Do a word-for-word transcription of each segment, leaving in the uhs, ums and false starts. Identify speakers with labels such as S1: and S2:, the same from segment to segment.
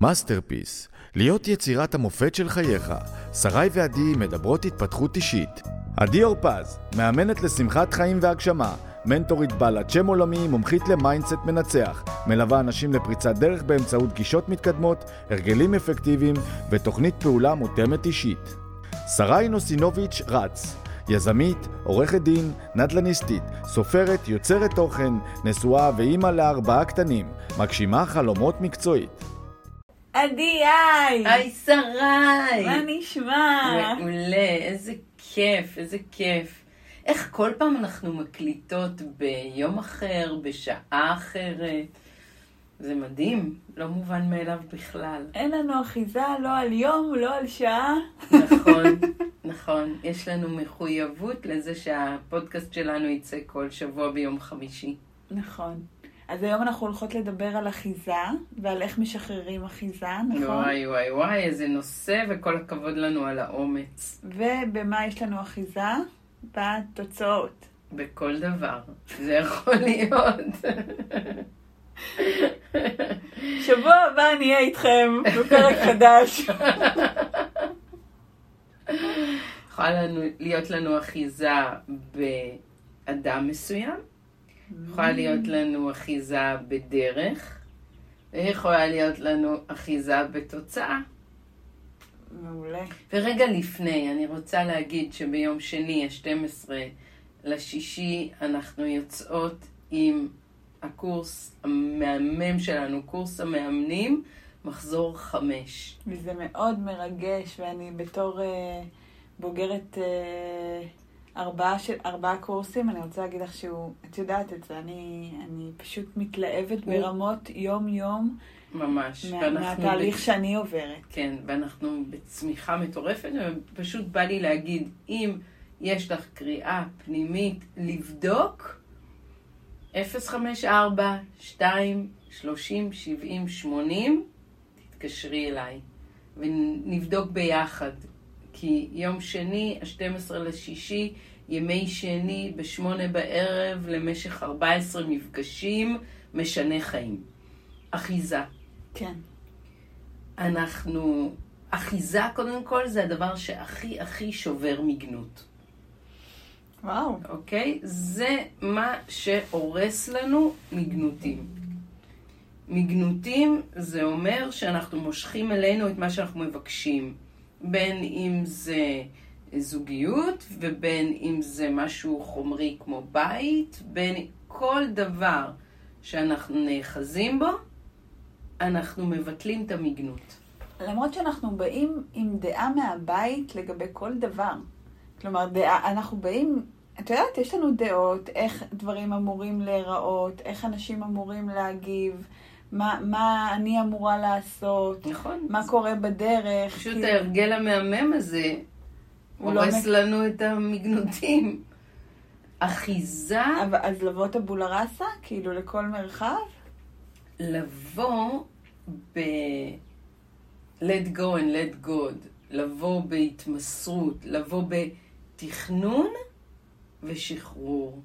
S1: מאסטרפיס, להיות יצירת המופת של חייך. שרי ועדי מדברות התפתחות אישית. עדי אורפז, מאמנת לשמחת חיים והגשמה, מנטורית בעלת שם עולמי, מומחית למיינדסט מנצח, מלווה אנשים לפריצת דרך באמצעות גישות מתקדמות, הרגלים אפקטיביים ותוכנית פעולה מותאמת אישית. שרי נוסינוביץ' רץ, יזמית, עורכת דין, נדל"ניסטית, סופרת, יוצרת תוכן, נשואה ואימא לארבעה קטנים, מגשימה חלומות מקצועית.
S2: עדי, היי!
S3: היי שרי!
S2: מה נשמע?
S3: מעולה, איזה כיף, איזה כיף. איך כל פעם אנחנו מקליטות ביום אחר, בשעה אחרת. זה מדהים, לא מובן מאליו בכלל.
S2: אין לנו אחיזה לא על יום, לא על שעה.
S3: נכון, נכון. יש לנו מחויבות לזה שהפודקאסט שלנו יצא כל שבוע ביום חמישי.
S2: נכון. אז היום אנחנו הולכות לדבר על אחיזה, ועל איך משחררים אחיזה, נכון?
S3: וואי וואי וואי, איזה נושא, וכל הכבוד לנו על האומץ.
S2: ובמה יש לנו אחיזה? בתוצאות.
S3: בכל דבר. זה יכול להיות.
S2: שבוע הבא נהיה איתכם בפרק חדש.
S3: יכולה לנו, להיות לנו אחיזה באדם מסוים, יכולה להיות לנו אחיזה בדרך, ויכולה להיות לנו אחיזה בתוצאה.
S2: מעולה.
S3: ורגע לפני, אני רוצה להגיד שביום שני, ה-שנים עשר לשישי, אנחנו יוצאות עם הקורס המאמן שלנו, קורס המאמנים, מחזור חמש.
S2: וזה מאוד מרגש, ואני בתור uh, בוגרת uh, ארבעה, של, ארבעה קורסים, אני רוצה להגיד לך שהוא, את יודעת את זה, אני, אני פשוט מתלהבת ברמות יום-יום.
S3: ממש.
S2: מה, מהתהליך ב... שאני עוברת.
S3: כן, ואנחנו בצמיחה מטורפת, ופשוט בא לי להגיד, אם יש לך קריאה פנימית לבדוק, אפס חמש ארבע שתיים שלושים שבעים שמונים, תתקשרי אליי, ונבדוק ביחד. כי יום שני, ה-שנים עשר לשישי, ימי שני בשמונה בערב, למשך ארבעה עשר מפגשים, משנה חיים. אחיזה.
S2: כן.
S3: אנחנו, אחיזה קודם כל זה הדבר שהכי הכי שובר מגנות.
S2: וואו.
S3: אוקיי? זה מה שהורס לנו מגנותים. מגנותים זה אומר שאנחנו מושכים אלינו את מה שאנחנו מבקשים. בין אם זה זוגיות, ובין אם זה משהו חומרי כמו בית, בין כל דבר שאנחנו נאחזים בו, אנחנו מבטלים את המגנות.
S2: למרות שאנחנו באים עם דעה מהבית לגבי כל דבר. כלומר, דעה, אנחנו באים, את יודעת, יש לנו דעות, איך דברים אמורים להיראות, איך אנשים אמורים להגיב, מה, מה אני אמורה לעשות,
S3: נכון.
S2: מה קורה בדרך.
S3: פשוט
S2: כי...
S3: ההרגל המהמם הזה הורס לא... לנו את המגנותים. אחיזה...
S2: אבל, אז לבוא את הבולרסה, כאילו לכל מרחב?
S3: לבוא ב... let go and let God, לבוא בהתמסרות, לבוא בתכנון ושחרור.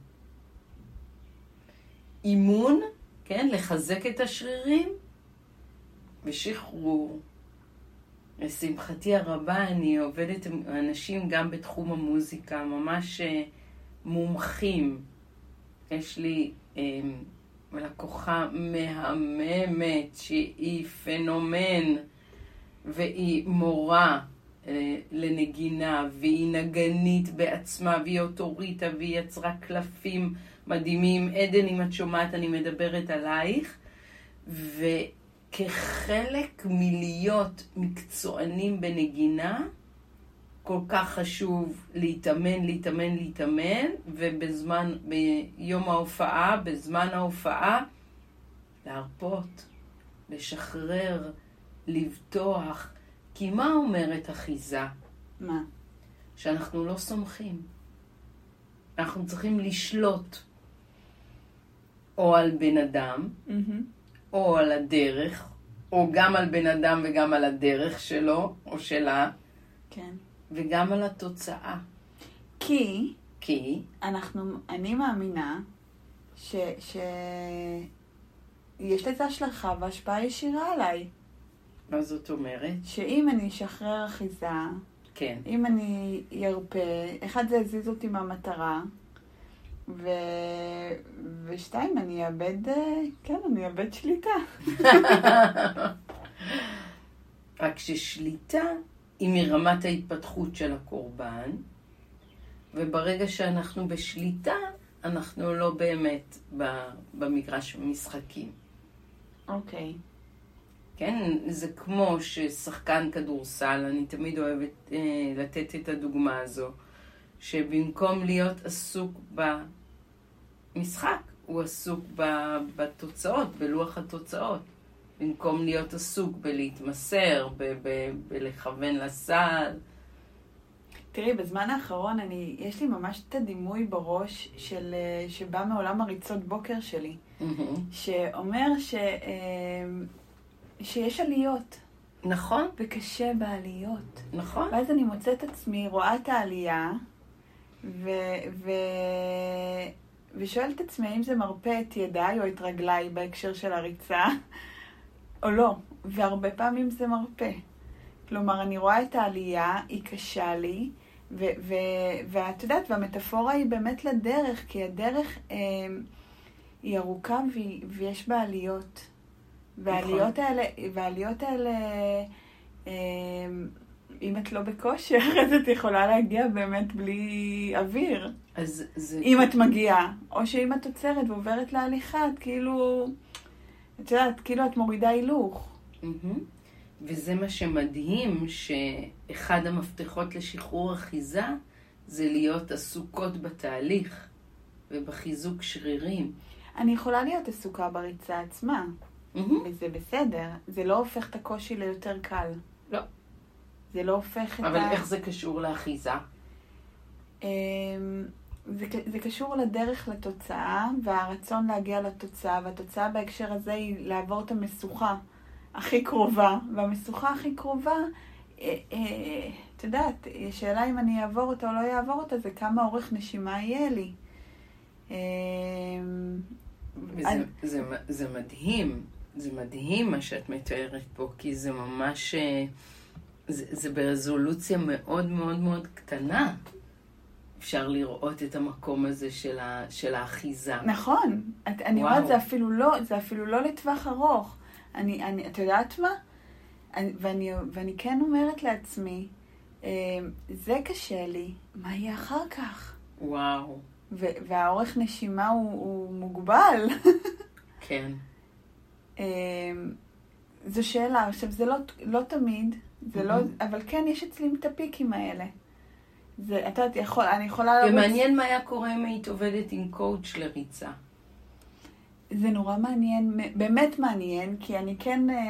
S3: אימון, כן, לחזק את השרירים ושחרור. לשמחתי הרבה אני עובדת עם אנשים גם בתחום המוזיקה, ממש מומחים. יש לי אה, לקוחה מהממת שהיא פנומן, והיא מורה אה, לנגינה, והיא נגנית בעצמה, והיא אוטוריטה, והיא יצרה קלפים מדהימים. עדן, אם את שומעת, אני מדברת עלייך. וכחלק מלהיות מקצוענים בנגינה, כל כך חשוב להתאמן, להתאמן, להתאמן, ובזמן, ביום ההופעה, בזמן ההופעה, להרפות, לשחרר, לבטוח. כי מה אומרת אחיזה?
S2: מה?
S3: שאנחנו לא סומכים. אנחנו צריכים לשלוט או על בן אדם,
S2: Mm-hmm.
S3: או על הדרך, או גם על בן אדם וגם על הדרך שלו או שלה,
S2: כן.
S3: וגם על התוצאה.
S2: כי,
S3: כי,
S2: אנחנו, אני מאמינה ש, ש, יש לזה השלכה והשפעה ישירה עליי.
S3: מה זאת אומרת?
S2: שאם אני אשחרר אחיזה,
S3: כן.
S2: אם אני ירפה, אחד זה הזיז אותי מהמטרה, ו... ושתיים, אני אאבד, כן, אני אאבד שליטה.
S3: רק ששליטה היא מרמת ההתפתחות של הקורבן, וברגע שאנחנו בשליטה, אנחנו לא באמת במגרש משחקים.
S2: אוקיי.
S3: כן, זה כמו ששחקן כדורסל, אני תמיד אוהבת אה, לתת את הדוגמה הזו, שבמקום להיות עסוק במשחק, הוא עסוק בתוצאות, בלוח התוצאות. במקום להיות עסוק בלהתמסר, ב- ב- בלכוון לסל.
S2: תראי, בזמן האחרון אני, יש לי ממש את הדימוי בראש של, שבא מעולם הריצות בוקר שלי,
S3: Mm-hmm.
S2: שאומר ש, שיש עליות.
S3: נכון.
S2: וקשה בעליות.
S3: נכון.
S2: ואז אני מוצאת עצמי, רואה את העלייה, ו, ו, ושואלת עצמי האם זה מרפא את ידיי או את רגליי בהקשר של הריצה, או לא. והרבה פעמים זה מרפא. כלומר, אני רואה את העלייה, היא קשה לי, ו- ו- ואת יודעת, והמטאפורה היא באמת לדרך, כי הדרך אה, היא ארוכה והיא, ויש בה עליות. והעליות האלה, והעליות האלה, אה, אם את לא בכושר, אז את יכולה להגיע באמת בלי אוויר.
S3: אז זה...
S2: אם את מגיעה, או שאם את עוצרת ועוברת להליכה, את כאילו, את יודעת, כאילו את מורידה הילוך.
S3: Mm-hmm. וזה מה שמדהים, שאחד המפתחות לשחרור אחיזה זה להיות עסוקות בתהליך ובחיזוק שרירים.
S2: אני יכולה להיות עסוקה בריצה עצמה,
S3: Mm-hmm.
S2: וזה בסדר. זה לא הופך את הקושי ליותר קל.
S3: לא.
S2: זה לא הופך את
S3: אבל
S2: ה...
S3: איך זה קשור לאחיזה?
S2: זה, זה קשור לדרך לתוצאה, והרצון להגיע לתוצאה, והתוצאה בהקשר הזה היא לעבור את המשוכה הכי קרובה, והמשוכה הכי קרובה, את יודעת, השאלה אם אני אעבור אותה או לא אעבור אותה, זה כמה אורך נשימה יהיה לי.
S3: וזה, אני... זה, זה מדהים, זה מדהים מה שאת מתארת פה, כי זה ממש, זה, זה ברזולוציה מאוד מאוד מאוד קטנה. אפשר לראות את המקום הזה של, ה, של האחיזה.
S2: נכון. את, אני אומרת, זה אפילו לא, זה אפילו לא לטווח ארוך. אני, אני, את יודעת מה? אני, ואני, ואני כן אומרת לעצמי, זה קשה לי, מה יהיה אחר כך?
S3: וואו.
S2: ו, והאורך נשימה הוא, הוא מוגבל.
S3: כן.
S2: זו שאלה. עכשיו, זה לא, לא תמיד, זה לא, אבל כן, יש אצלי את הפיקים האלה. זה, אתה יכול, אני יכולה לרוץ...
S3: ומעניין מה היה קורה אם היית עובדת עם קואוץ' לריצה.
S2: זה נורא מעניין, באמת מעניין, כי אני כן, אה, אה,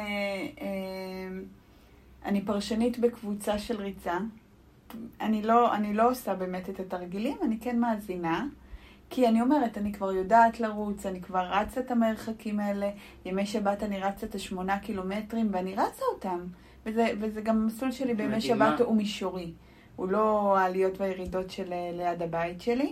S2: אני פרשנית בקבוצה של ריצה. אני לא, אני לא עושה באמת את התרגילים, אני כן מאזינה. כי אני אומרת, אני כבר יודעת לרוץ, אני כבר רצה את המרחקים האלה. ימי שבת אני רצה את השמונה קילומטרים, ואני רצה אותם. וזה, וזה גם המסלול שלי בימי שבת הוא מישורי. הוא לא העליות והירידות של ליד הבית שלי.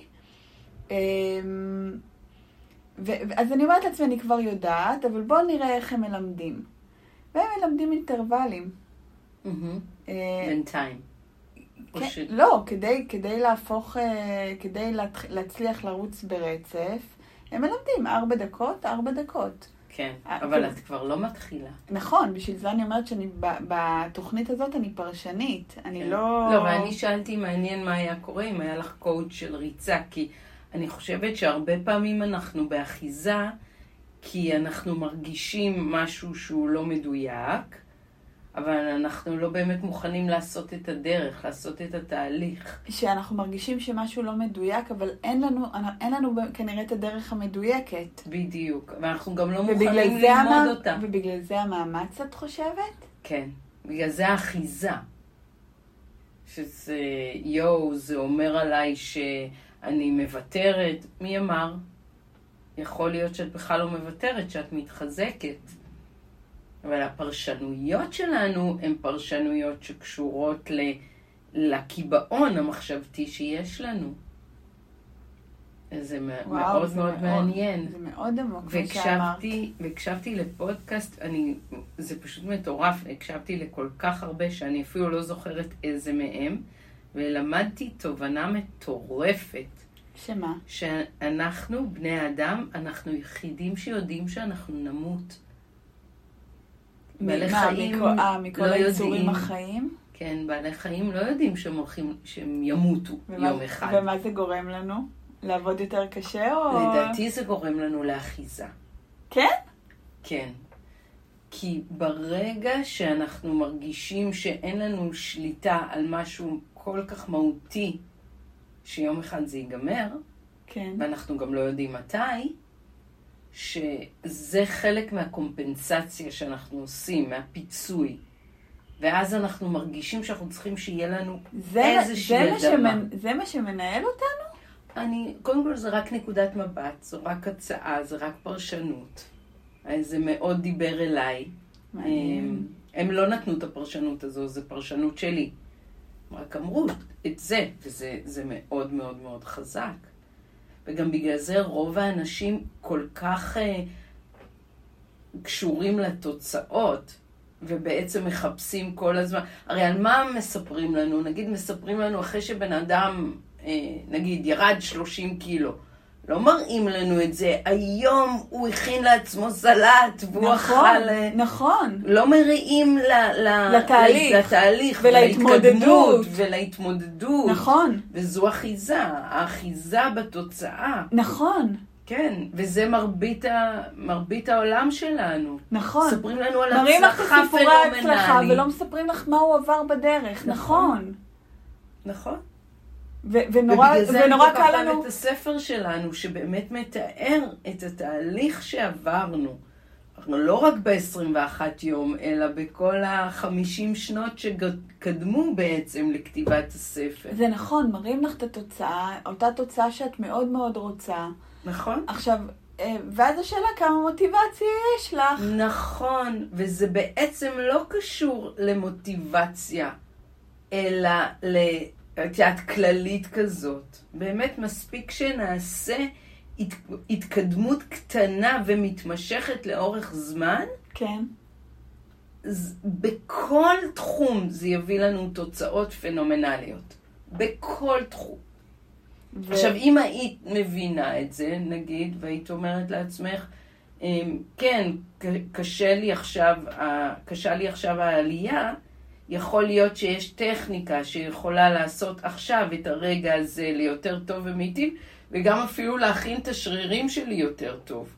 S2: אז אני אומרת לעצמי, אני כבר יודעת, אבל בואו נראה איך הם מלמדים. והם מלמדים אינטרוולים.
S3: בינתיים.
S2: לא, כדי להפוך, כדי להצליח לרוץ ברצף, הם מלמדים ארבע דקות, ארבע דקות.
S3: כן, אבל את כבר לא מתחילה.
S2: נכון, בשביל זה אני אומרת שאני, בתוכנית הזאת אני פרשנית. אני לא...
S3: לא, ואני שאלתי מעניין מה היה קורה אם היה לך קואוץ' של ריצה, כי אני חושבת שהרבה פעמים אנחנו באחיזה, כי אנחנו מרגישים משהו שהוא לא מדויק, אבל אנחנו לא באמת מוכנים לעשות את הדרך, לעשות את התהליך.
S2: שאנחנו מרגישים שמשהו לא מדויק, אבל אין לנו, אין לנו כנראה את הדרך המדויקת.
S3: בדיוק, ואנחנו גם לא מוכנים ללמוד אותה.
S2: ובגלל זה המאמץ, את חושבת?
S3: כן, בגלל זה האחיזה. שזה, יו, זה אומר עליי שאני מוותרת. מי אמר? יכול להיות שאת בכלל לא מוותרת, שאת מתחזקת. אבל הפרשנויות שלנו הן פרשנויות שקשורות לקיבעון המחשבתי שיש לנו. זה
S2: וואו,
S3: מאוד
S2: זה
S3: מאוד
S2: מאוד-
S3: מעניין.
S2: זה מאוד עמוק, כמו שאמרת.
S3: והקשבתי, והקשבתי לפודקאסט, אני, זה פשוט מטורף, הקשבתי לכל כך הרבה שאני אפילו לא זוכרת איזה מהם, ולמדתי תובנה מטורפת,
S2: שמה?
S3: שאנחנו, בני האדם, אנחנו יחידים שיודעים שאנחנו נמות. בעלי
S2: מה,
S3: חיים
S2: מכל- אה, מכל
S3: לא
S2: היצורים
S3: יודעים.
S2: החיים?
S3: כן, בעלי חיים לא יודעים שהם הולכים, שהם ימותו
S2: ומה-
S3: יום אחד.
S2: ומה זה גורם לנו? לעבוד יותר קשה או...
S3: לדעתי זה גורם לנו לאחיזה.
S2: כן?
S3: כן. כי ברגע שאנחנו מרגישים שאין לנו שליטה על משהו כל כך מהותי, שיום אחד זה ייגמר,
S2: כן.
S3: ואנחנו גם לא יודעים מתי, שזה חלק מהקומפנסציה שאנחנו עושים, מהפיצוי. ואז אנחנו מרגישים שאנחנו צריכים שיהיה לנו
S2: זה,
S3: איזושהי
S2: זה, מה
S3: אדמה.
S2: שמנ... זה מה שמנהל אותנו?
S3: אני, קודם כל זה רק נקודת מבט, זו רק הצעה, זה רק פרשנות. זה מאוד דיבר אליי.
S2: מעניין.
S3: הם לא נתנו את הפרשנות הזו, זו פרשנות שלי. רק אמרו את זה, וזה זה מאוד מאוד מאוד חזק. וגם בגלל זה רוב האנשים כל כך אה, קשורים לתוצאות, ובעצם מחפשים כל הזמן. הרי על מה מספרים לנו? נגיד מספרים לנו אחרי שבן אדם, אה, נגיד, ירד שלושים קילו. לא מראים לנו את זה. היום הוא הכין לעצמו סלט, והוא
S2: נכון,
S3: אכל...
S2: נכון.
S3: לא מריעים ל, ל,
S2: לתהליך.
S3: לתהליך
S2: ולהתמודדות.
S3: ולהתקדמות ולהתמודדות.
S2: נכון.
S3: וזו אחיזה, האחיזה בתוצאה.
S2: נכון.
S3: כן, וזה מרבית, ה, מרבית העולם שלנו.
S2: נכון.
S3: מספרים לנו על
S2: מראים לך את
S3: הצלחה
S2: סיפורי ההצלחה
S3: פנומנלית.
S2: ולא מספרים לך מה הוא עבר בדרך. נכון.
S3: נכון.
S2: ו- ונורא,
S3: ובגלל זה
S2: ונורא
S3: אני כל כך
S2: קל לנו...
S3: אוהבת את הספר שלנו, שבאמת מתאר את התהליך שעברנו. אנחנו לא רק ב-עשרים ואחד יום, אלא בכל ה-חמישים שנות שקדמו בעצם לכתיבת הספר.
S2: זה נכון, מראים לך את התוצאה, אותה תוצאה שאת מאוד מאוד רוצה.
S3: נכון?
S2: עכשיו, אה, ואז השאלה כמה מוטיבציה יש לך.
S3: נכון, וזה בעצם לא קשור למוטיבציה, אלא לתיאת כללית כזאת. באמת מספיק שנעשה הת... התקדמות קטנה ומתמשכת לאורך זמן,
S2: כן.
S3: אז בכל תחום זה יביא לנו תוצאות פנומנליות. בכל תחום.
S2: ו...
S3: עכשיו, אם היית מבינה את זה, נגיד, והיית אומרת לעצמך, כן, קשה לי עכשיו, קשה לי עכשיו העלייה, יכול להיות שיש טכניקה שיכולה לעשות עכשיו את הרגע הזה ליותר טוב ומיטיב, וגם אפילו להכין את השרירים שלי יותר טוב.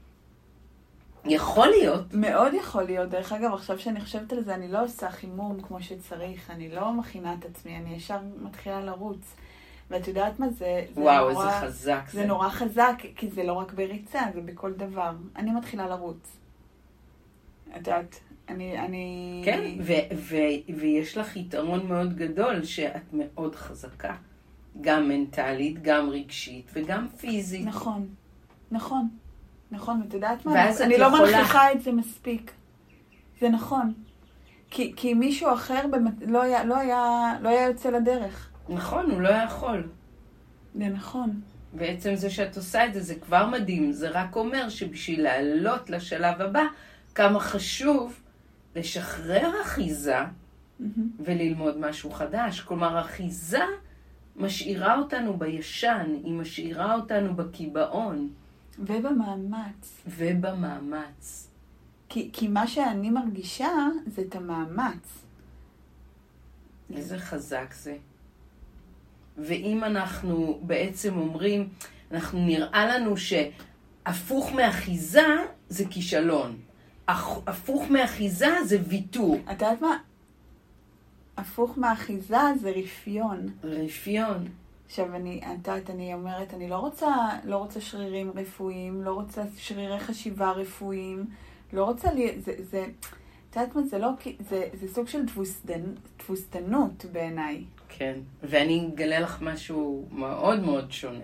S3: יכול להיות.
S2: מאוד יכול להיות. דרך אגב, עכשיו שאני חושבת על זה, אני לא עושה חימום כמו שצריך, אני לא מכינה את עצמי, אני ישר מתחילה לרוץ. ואת יודעת מה זה? זה
S3: וואו,
S2: נורא,
S3: איזה חזק
S2: זה.
S3: זה.
S2: זה נורא חזק, כי זה לא רק בריצה, זה בכל דבר. אני מתחילה לרוץ. את יודעת, אני... אני...
S3: כן, ו- ו- ויש לך יתרון מאוד גדול שאת מאוד חזקה. גם מנטלית, גם רגשית וגם פיזית.
S2: נכון, נכון, נכון, ואת יודעת מה?
S3: ואז
S2: אני
S3: את
S2: לא
S3: יכולה-
S2: מנכיחה את זה מספיק. זה נכון. כי, כי מישהו אחר באמת לא היה, לא היה, לא היה יוצא לדרך.
S3: נכון, הוא לא יכול.
S2: זה נכון.
S3: בעצם זה שאת עושה את זה, זה כבר מדהים. זה רק אומר שבשביל לעלות לשלב הבא, כמה חשוב לשחרר אחיזה וללמוד משהו חדש. כלומר, אחיזה משאירה אותנו בישן, היא משאירה אותנו בקיבעון.
S2: ובמאמץ.
S3: ובמאמץ.
S2: כי, כי מה שאני מרגישה זה את המאמץ.
S3: איזה חזק זה. ואם אנחנו בעצם אומרים, אנחנו נראה לנו שהפוך מאחיזה זה כישלון. הפוך מאחיזה זה ויתור.
S2: את יודעת מה? הפוך מאחיזה זה רפיון.
S3: רפיון.
S2: עכשיו, אני, את יודעת, אני אומרת, אני לא רוצה, לא רוצה שרירים רפואיים, לא רוצה שרירי חשיבה רפואיים, לא רוצה לי, זה, זה, את יודעת מה, זה לא, זה, זה סוג של תבוסתן, תבוסתנות בעיניי.
S3: כן, ואני אגלה לך משהו מאוד מאוד שונה.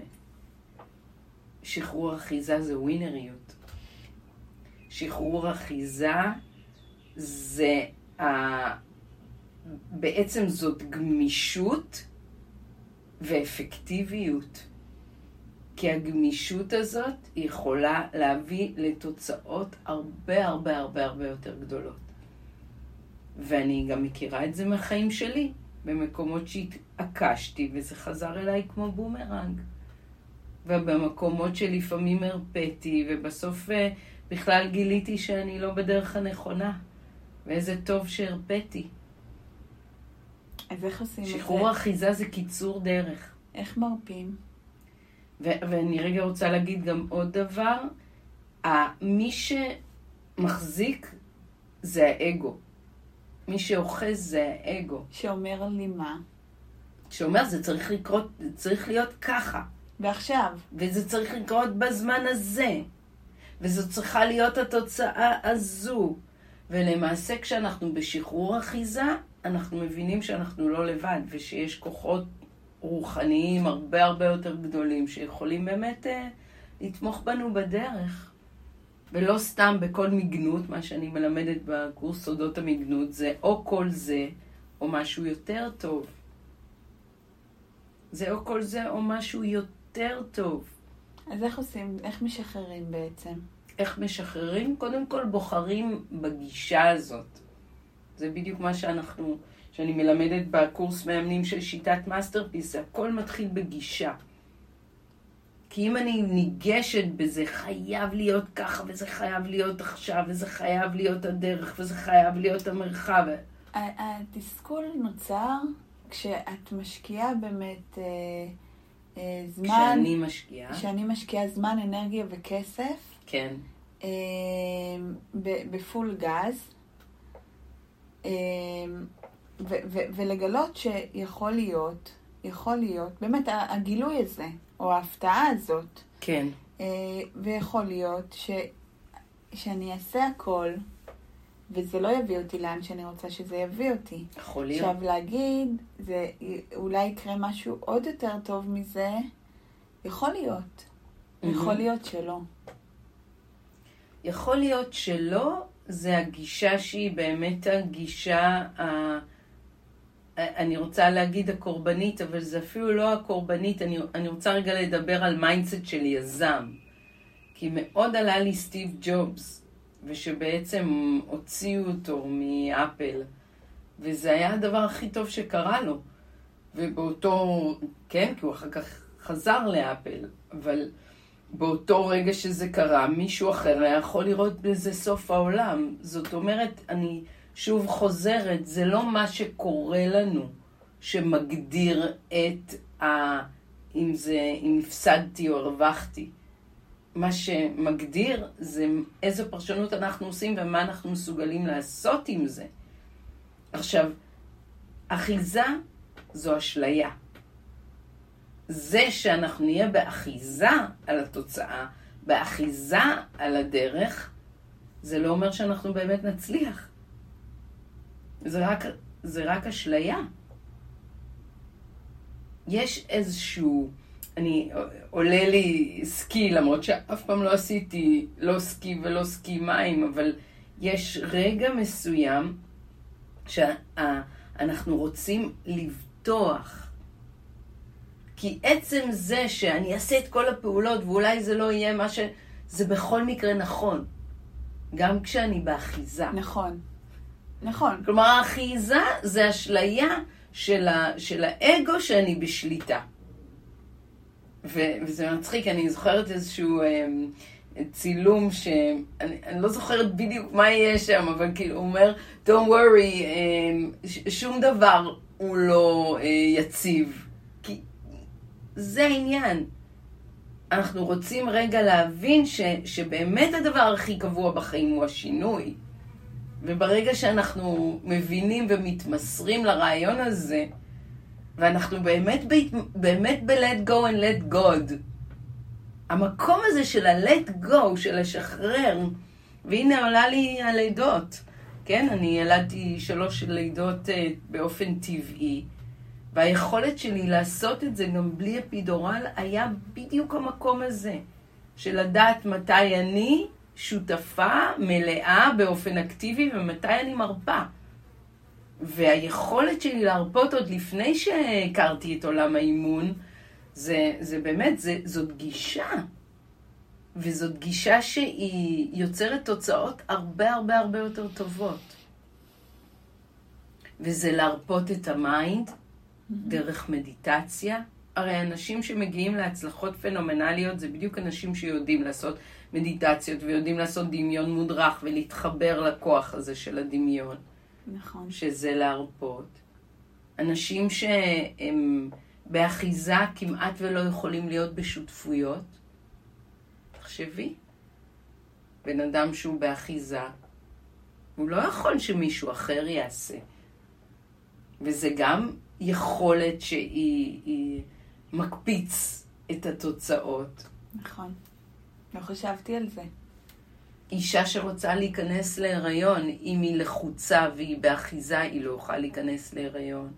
S3: שחרור אחיזה זה ווינריות. שחרור אחיזה זה, ה... בעצם זאת גמישות ואפקטיביות. כי הגמישות הזאת יכולה להביא לתוצאות הרבה הרבה הרבה הרבה יותר גדולות. ואני גם מכירה את זה מהחיים שלי, במקומות שהתעקשתי וזה חזר אליי כמו בומרנג. ובמקומות שלפעמים הרפאתי, ובסוף בכלל גיליתי שאני לא בדרך הנכונה. ואיזה טוב שהרפאתי.
S2: אז איך עושים את זה?
S3: שחרור אחיזה זה קיצור דרך.
S2: איך מרפים?
S3: ו- ואני רגע רוצה להגיד גם עוד דבר. מי שמחזיק זה האגו. מי שאוחז זה האגו.
S2: שאומר לי מה?
S3: שאומר זה צריך לקרות, זה צריך להיות ככה.
S2: ועכשיו.
S3: וזה צריך לקרות בזמן הזה. וזו צריכה להיות התוצאה הזו. ולמעשה כשאנחנו בשחרור אחיזה, אנחנו מבינים שאנחנו לא לבד, ושיש כוחות רוחניים הרבה הרבה יותר גדולים, שיכולים באמת אה, לתמוך בנו בדרך. ולא סתם בכל מגנות, מה שאני מלמדת בקורס סודות המגנות, זה או כל זה, או משהו יותר טוב. זה או כל זה, או משהו יותר טוב.
S2: אז איך עושים, איך משחררים בעצם?
S3: איך משחררים? קודם כל בוחרים בגישה הזאת. זה בדיוק מה שאנחנו, שאני מלמדת בקורס מאמנים של שיטת מאסטרפיס, זה הכל מתחיל בגישה. כי אם אני ניגשת בזה, חייב להיות ככה, וזה חייב להיות עכשיו, וזה חייב להיות הדרך, וזה חייב להיות המרחב.
S2: התסכול נוצר כשאת משקיעה באמת אה, אה, זמן...
S3: כשאני משקיעה.
S2: כשאני משקיעה זמן, אנרגיה וכסף.
S3: כן.
S2: אה, בפול גז. אה, ו, ו, ולגלות שיכול להיות, יכול להיות, באמת הגילוי הזה, או ההפתעה הזאת.
S3: כן.
S2: אה, ויכול להיות ש, שאני אעשה הכל, וזה לא יביא אותי לאן שאני רוצה שזה יביא אותי.
S3: יכול להיות.
S2: עכשיו להגיד, זה, אולי יקרה משהו עוד יותר טוב מזה, יכול להיות. Mm-hmm. יכול להיות שלא.
S3: יכול להיות שלא, זה הגישה שהיא באמת הגישה, ה... אני רוצה להגיד הקורבנית, אבל זה אפילו לא הקורבנית, אני, אני רוצה רגע לדבר על מיינדסט של יזם. כי מאוד עלה לי סטיב ג'ובס, ושבעצם הוציאו אותו מאפל, וזה היה הדבר הכי טוב שקרה לו. ובאותו, כן, כי הוא אחר כך חזר לאפל, אבל באותו רגע שזה קרה, מישהו אחר היה יכול לראות בזה סוף העולם. זאת אומרת, אני שוב חוזרת, זה לא מה שקורה לנו שמגדיר את ה... אם זה, אם הפסדתי או הרווחתי. מה שמגדיר זה איזו פרשנות אנחנו עושים ומה אנחנו מסוגלים לעשות עם זה. עכשיו, אחיזה זו אשליה. זה שאנחנו נהיה באחיזה על התוצאה, באחיזה על הדרך, זה לא אומר שאנחנו באמת נצליח. זה רק, זה רק אשליה. יש איזשהו, אני, עולה לי סקי, למרות שאף פעם לא עשיתי לא סקי ולא סקי מים, אבל יש רגע מסוים שאנחנו רוצים לבטוח. כי עצם זה שאני אעשה את כל הפעולות, ואולי זה לא יהיה מה ש... זה בכל מקרה נכון. גם כשאני באחיזה.
S2: נכון. נכון.
S3: כלומר, האחיזה זה אשליה של, ה... של האגו שאני בשליטה. ו... וזה מצחיק, אני זוכרת איזשהו אה, צילום שאני אני לא זוכרת בדיוק מה יהיה שם, אבל כאילו הוא אומר, don't worry, אה, ש... שום דבר הוא לא אה, יציב. זה העניין. אנחנו רוצים רגע להבין ש, שבאמת הדבר הכי קבוע בחיים הוא השינוי. וברגע שאנחנו מבינים ומתמסרים לרעיון הזה, ואנחנו באמת, באמת ב-let go and let God, המקום הזה של ה-let go, של לשחרר, והנה עולה לי הלידות, כן? אני ילדתי שלוש לידות באופן טבעי, והיכולת שלי לעשות את זה גם בלי אפידורל היה בדיוק המקום הזה, של לדעת מתי אני שותפה מלאה באופן אקטיבי ומתי אני מרפה. והיכולת שלי להרפות עוד לפני שהכרתי את עולם האימון, זה, זה באמת, זה, זאת גישה. וזאת גישה שהיא יוצרת תוצאות הרבה הרבה הרבה יותר טובות. וזה להרפות את המיינד דרך מדיטציה. הרי אנשים שמגיעים להצלחות פנומנליות זה בדיוק אנשים שיודעים לעשות מדיטציות ויודעים לעשות דמיון מודרך ולהתחבר לכוח הזה של הדמיון.
S2: נכון.
S3: שזה להרפות. אנשים שהם באחיזה כמעט ולא יכולים להיות בשותפויות. תחשבי, בן אדם שהוא באחיזה, הוא לא יכול שמישהו אחר יעשה. וזה גם יכולת שהיא היא מקפיץ את התוצאות.
S2: נכון. לא חשבתי על זה.
S3: אישה שרוצה להיכנס להיריון, אם היא לחוצה והיא באחיזה, היא לא יכולה להיכנס להיריון.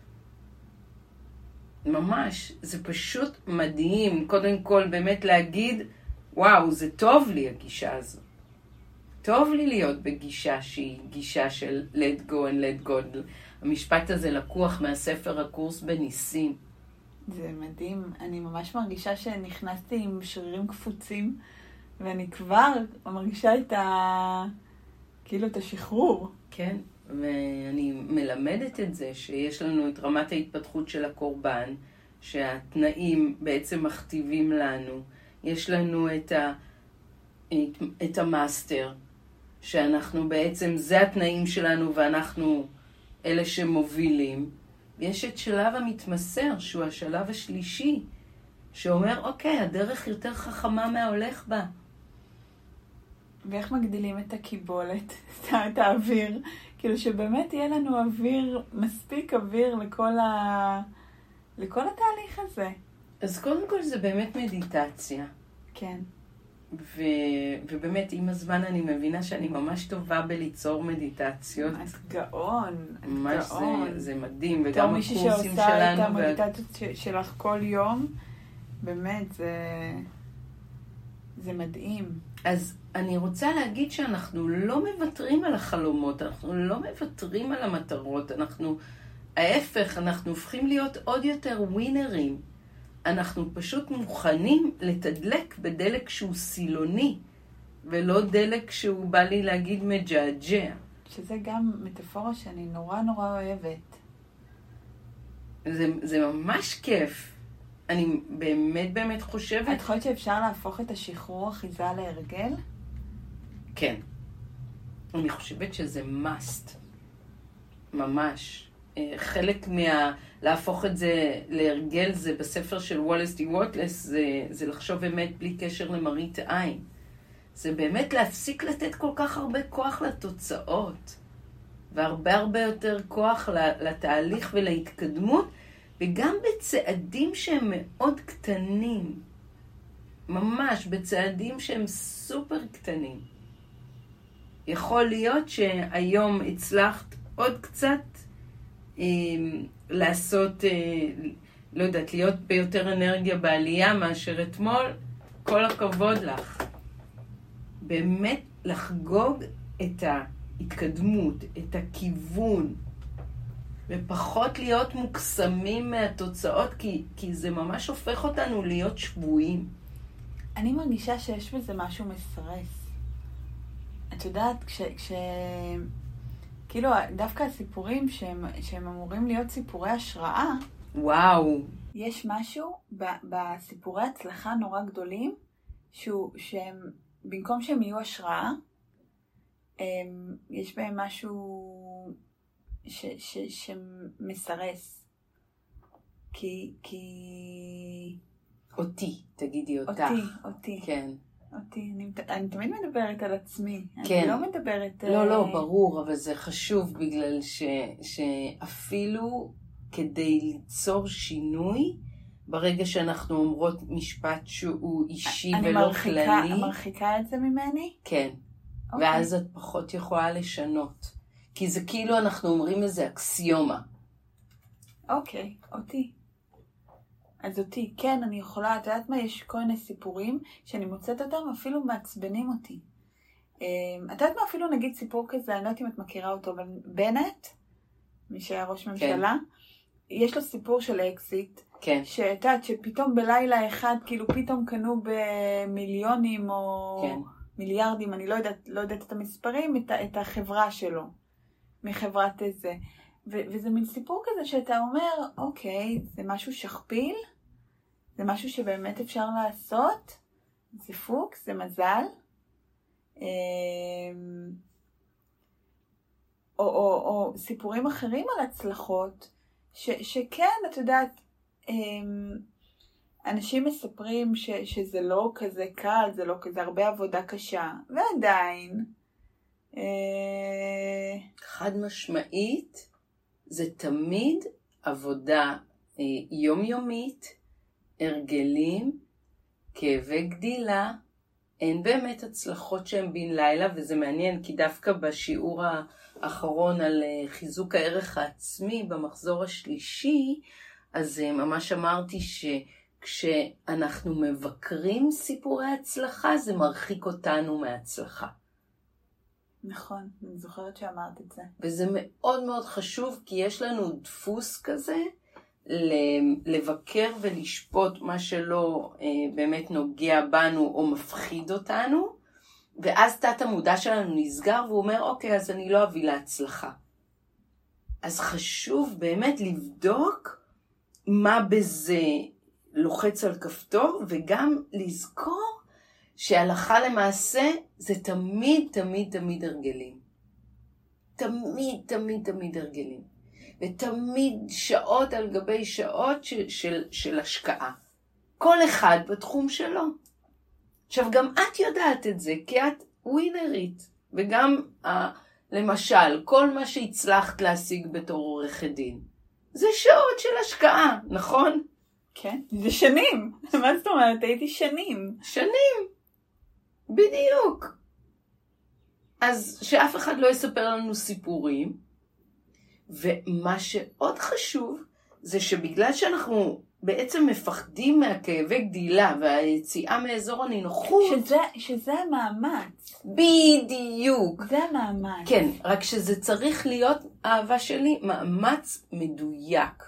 S3: ממש, זה פשוט מדהים. קודם כל באמת להגיד, וואו, זה טוב לי הגישה הזו. טוב לי להיות בגישה שהיא גישה של let go and let go. המשפט הזה לקוח מהספר הקורס בניסים.
S2: זה מדהים. אני ממש מרגישה שנכנסתי עם שרירים קפוצים, ואני כבר מרגישה את ה... כאילו את השחרור.
S3: כן, ואני מלמדת את זה שיש לנו את רמת ההתפתחות של הקורבן, שהתנאים בעצם מכתיבים לנו. יש לנו את, ה... את המאסטר, שאנחנו בעצם, זה התנאים שלנו ואנחנו אלה שמובילים. יש את שלב המתמסר, שהוא השלב השלישי, שאומר, אוקיי, הדרך יותר חכמה מההולך בה.
S2: ואיך מגדילים את הקיבולת, את האוויר, כאילו שבאמת יהיה לנו אוויר, מספיק אוויר לכל, ה... לכל התהליך הזה.
S3: אז קודם כל זה באמת מדיטציה.
S2: כן.
S3: ו... ובאמת עם הזמן אני מבינה שאני ממש טובה בליצור מדיטציות.
S2: את גאון, את
S3: ממש
S2: גאון.
S3: זה, זה מדהים, וגם הקורסים שלנו.
S2: מישהי שעושה את המדיטציות וה... שלך כל יום, באמת זה, זה מדהים.
S3: אז אני רוצה להגיד שאנחנו לא מוותרים על החלומות, אנחנו לא מוותרים על המטרות, אנחנו, ההפך, אנחנו הופכים להיות עוד יותר ווינרים. אנחנו פשוט מוכנים לתדלק בדלק שהוא סילוני, ולא דלק שהוא בא לי להגיד מג'עג'ע.
S2: שזה גם מטאפורה שאני נורא נורא אוהבת.
S3: זה, זה ממש כיף. אני באמת באמת חושבת...
S2: את חושבת שאפשר להפוך את השחרור אחיזה להרגל?
S3: כן. אני חושבת שזה must. ממש. חלק מה... להפוך את זה להרגל, זה בספר של וולס די ווטלס, זה, זה לחשוב באמת בלי קשר למראית עין. זה באמת להפסיק לתת כל כך הרבה כוח לתוצאות, והרבה הרבה יותר כוח לתהליך ולהתקדמות, וגם בצעדים שהם מאוד קטנים. ממש, בצעדים שהם סופר קטנים. יכול להיות שהיום הצלחת עוד קצת לעשות, לא יודעת, להיות ביותר אנרגיה בעלייה מאשר אתמול, כל הכבוד לך. באמת לחגוג את ההתקדמות, את הכיוון, ופחות להיות מוקסמים מהתוצאות, כי, כי זה ממש הופך אותנו להיות שבויים.
S2: אני מרגישה שיש בזה משהו מסרס. את יודעת, כש... כש... כאילו, דווקא הסיפורים שהם, שהם אמורים להיות סיפורי השראה,
S3: וואו.
S2: יש משהו ב, בסיפורי הצלחה נורא גדולים, שהוא, שהם, במקום שהם יהיו השראה, הם, יש בהם משהו ש, ש, שמסרס. כי, כי...
S3: אותי, תגידי אותך.
S2: אותי, אותי.
S3: כן.
S2: אותי, אני, אני תמיד מדברת על עצמי.
S3: כן.
S2: אני לא מדברת...
S3: לא, לא, ברור, אבל זה חשוב בגלל ש, שאפילו כדי ליצור שינוי, ברגע שאנחנו אומרות משפט שהוא אישי ולא
S2: מרחיקה,
S3: כללי.
S2: אני מרחיקה את זה ממני?
S3: כן. Okay. ואז את פחות יכולה לשנות. כי זה כאילו אנחנו אומרים איזה אקסיומה.
S2: אוקיי, okay, אותי. אז אותי, כן, אני יכולה, את יודעת מה, יש כל מיני סיפורים שאני מוצאת אותם, אפילו מעצבנים אותי. את יודעת מה, אפילו נגיד סיפור כזה, אני לא יודעת אם את מכירה אותו, אבל בנט, מי שהיה ראש ממשלה, יש לו סיפור של אקזיט,
S3: כן.
S2: שאת יודעת שפתאום בלילה אחד, כאילו פתאום קנו במיליונים או
S3: כן.
S2: מיליארדים, אני לא יודעת, לא יודעת את המספרים, את, את החברה שלו, מחברת איזה. ו- וזה מין סיפור כזה שאתה אומר, אוקיי, זה משהו שכפיל, זה משהו שבאמת אפשר לעשות, זה פוקס, זה מזל. או, או, או סיפורים אחרים על הצלחות, ש, שכן, את יודעת, אנשים מספרים ש, שזה לא כזה קל, זה לא כזה הרבה עבודה קשה, ועדיין,
S3: חד משמעית, זה תמיד עבודה יומיומית, הרגלים, כאבי גדילה, אין באמת הצלחות שהן בן לילה, וזה מעניין, כי דווקא בשיעור האחרון על חיזוק הערך העצמי במחזור השלישי, אז ממש אמרתי שכשאנחנו מבקרים סיפורי הצלחה, זה מרחיק אותנו מהצלחה.
S2: נכון, אני זוכרת שאמרת את זה.
S3: וזה מאוד מאוד חשוב, כי יש לנו דפוס כזה, לבקר ולשפוט מה שלא אה, באמת נוגע בנו או מפחיד אותנו, ואז תת המודע שלנו נסגר והוא אומר, אוקיי, אז אני לא אביא להצלחה. אז חשוב באמת לבדוק מה בזה לוחץ על כפתור, וגם לזכור שהלכה למעשה זה תמיד תמיד תמיד הרגלים. תמיד תמיד תמיד הרגלים. ותמיד שעות על גבי שעות של, של, של השקעה. כל אחד בתחום שלו. עכשיו גם את יודעת את זה, כי את ווינרית. וגם ה, למשל, כל מה שהצלחת להשיג בתור עורכת דין, זה שעות של השקעה, נכון?
S2: כן, זה שנים. מה זאת אומרת? הייתי שנים.
S3: שנים. בדיוק. אז שאף אחד לא יספר לנו סיפורים, ומה שעוד חשוב, זה שבגלל שאנחנו בעצם מפחדים מהכאבי גדילה, והיציאה מאזור הנינוחות,
S2: שזה, שזה המאמץ.
S3: בדיוק.
S2: זה המאמץ.
S3: כן, רק שזה צריך להיות, אהבה שלי, מאמץ מדויק.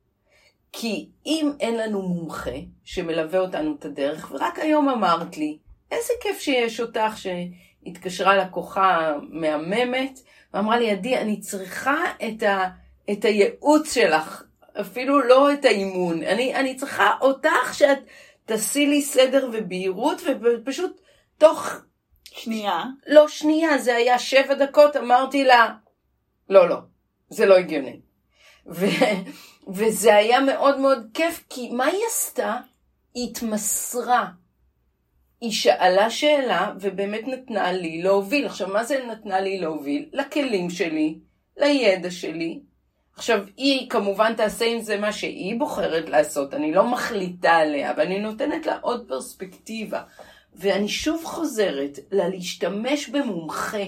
S3: כי אם אין לנו מומחה שמלווה אותנו את הדרך, ורק היום אמרת לי, איזה כיף שיש אותך שהתקשרה לקוחה מהממת, ואמרה לי, עדי, אני צריכה את, ה, את הייעוץ שלך, אפילו לא את האימון. אני, אני צריכה אותך שאת תעשי לי סדר ובהירות, ופשוט תוך...
S2: שנייה.
S3: לא שנייה, זה היה שבע דקות, אמרתי לה, לא, לא, זה לא הגיוני. ו, וזה היה מאוד מאוד כיף, כי מה היא עשתה? היא התמסרה. היא שאלה שאלה, ובאמת נתנה לי להוביל. עכשיו, מה זה נתנה לי להוביל? לכלים שלי, לידע שלי. עכשיו, היא כמובן תעשה עם זה מה שהיא בוחרת לעשות. אני לא מחליטה עליה, אבל אני נותנת לה עוד פרספקטיבה. ואני שוב חוזרת ללהשתמש במומחה.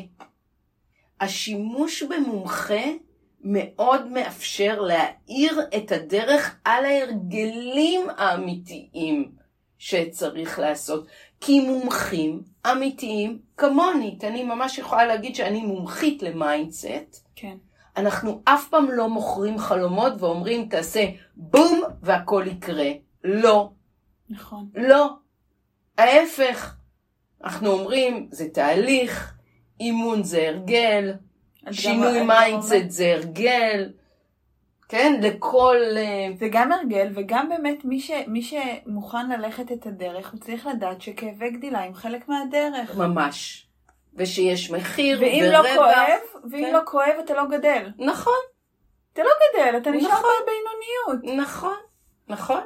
S3: השימוש במומחה מאוד מאפשר להאיר את הדרך על ההרגלים האמיתיים שצריך לעשות. כי מומחים אמיתיים כמוני, כי אני ממש יכולה להגיד שאני מומחית למיינדסט.
S2: כן.
S3: אנחנו אף פעם לא מוכרים חלומות ואומרים תעשה בום והכל יקרה. לא.
S2: נכון.
S3: לא. ההפך. אנחנו אומרים זה תהליך, אימון זה הרגל, שינוי מיינדסט זה הרגל. כן, לכל...
S2: זה גם הרגל, וגם באמת מי, ש, מי שמוכן ללכת את הדרך, הוא צריך לדעת שכאבי גדילה הם חלק מהדרך.
S3: ממש. ושיש מחיר
S2: ואם
S3: ורווח.
S2: לא כואב, ואם
S3: כן.
S2: לא כואב, אתה לא גדל.
S3: נכון.
S2: אתה לא גדל, אתה נשאר
S3: נכון.
S2: בבינוניות.
S3: נכון, נכון.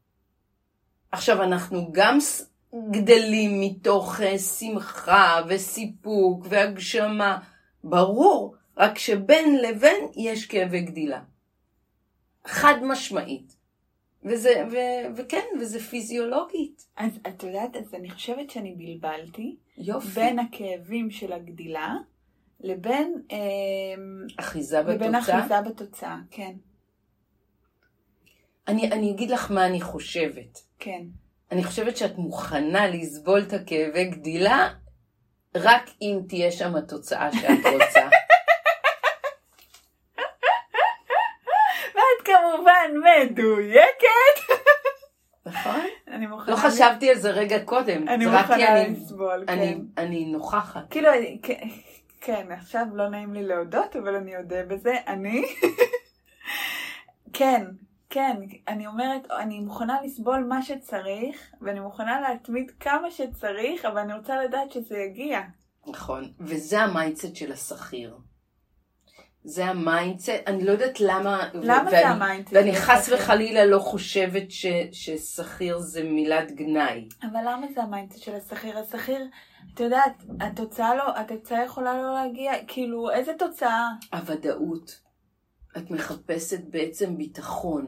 S3: עכשיו, אנחנו גם גדלים מתוך שמחה וסיפוק והגשמה. ברור, רק שבין לבין יש כאבי גדילה. חד משמעית. וזה, ו, וכן, וזה פיזיולוגית.
S2: אז את יודעת, אז אני חושבת שאני בלבלתי.
S3: יופי.
S2: בין הכאבים של הגדילה, לבין...
S3: אחיזה בתוצאה?
S2: לבין אחיזה בתוצאה, כן.
S3: אני, אני אגיד לך מה אני חושבת.
S2: כן.
S3: אני חושבת שאת מוכנה לסבול את הכאבי גדילה, רק אם תהיה שם התוצאה שאת רוצה.
S2: ואת כמובן מדויקת.
S3: נכון?
S2: אני מוכנה...
S3: לא חשבתי על זה רגע קודם.
S2: אני
S3: זה רק כי
S2: מוכנה
S3: אני-
S2: לסבול,
S3: אני-
S2: כן.
S3: אני נוכחת.
S2: כאילו, אני- כן, כן, עכשיו לא נעים לי להודות, אבל אני יודע בזה. אני... כן, כן, אני אומרת, אני מוכנה לסבול מה שצריך, ואני מוכנה להתמיד כמה שצריך, אבל אני רוצה לדעת שזה יגיע.
S3: נכון, וזה המיינדסט של השכיר. זה המיינדסט, אני לא יודעת למה...
S2: למה
S3: ו-
S2: זה
S3: ואני-
S2: המיינדסט
S3: ואני
S2: של
S3: חס
S2: השכיר?
S3: וחלילה לא חושבת ש- ששכיר זה מילת גנאי.
S2: אבל למה זה המיינדסט של השכיר? השכיר, את יודעת, התוצאה לא, התוצאה יכולה לא להגיע, כאילו, איזה תוצאה?
S3: הוודאות. את מחפשת בעצם ביטחון.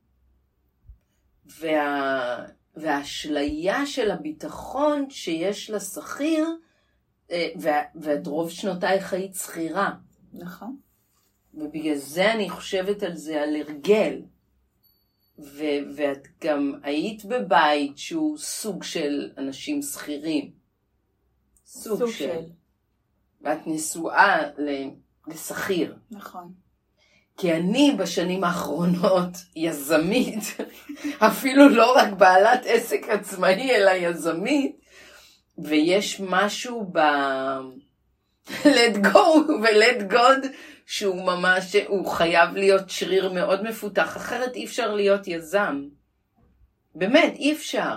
S3: וה... והאשליה של הביטחון שיש לשכיר, אה, וה... ואת רוב שנותייך היית שכירה.
S2: נכון.
S3: ובגלל זה אני חושבת על זה, על הרגל. ו- ואת גם היית בבית שהוא סוג של אנשים שכירים. סוג,
S2: סוג
S3: של.
S2: של.
S3: ואת נשואה ל- לשכיר.
S2: נכון.
S3: כי אני בשנים האחרונות יזמית, אפילו לא רק בעלת עסק עצמאי, אלא יזמית, ויש משהו ב... let go ו-let God, שהוא ממש, הוא חייב להיות שריר מאוד מפותח, אחרת אי אפשר להיות יזם. באמת, אי אפשר.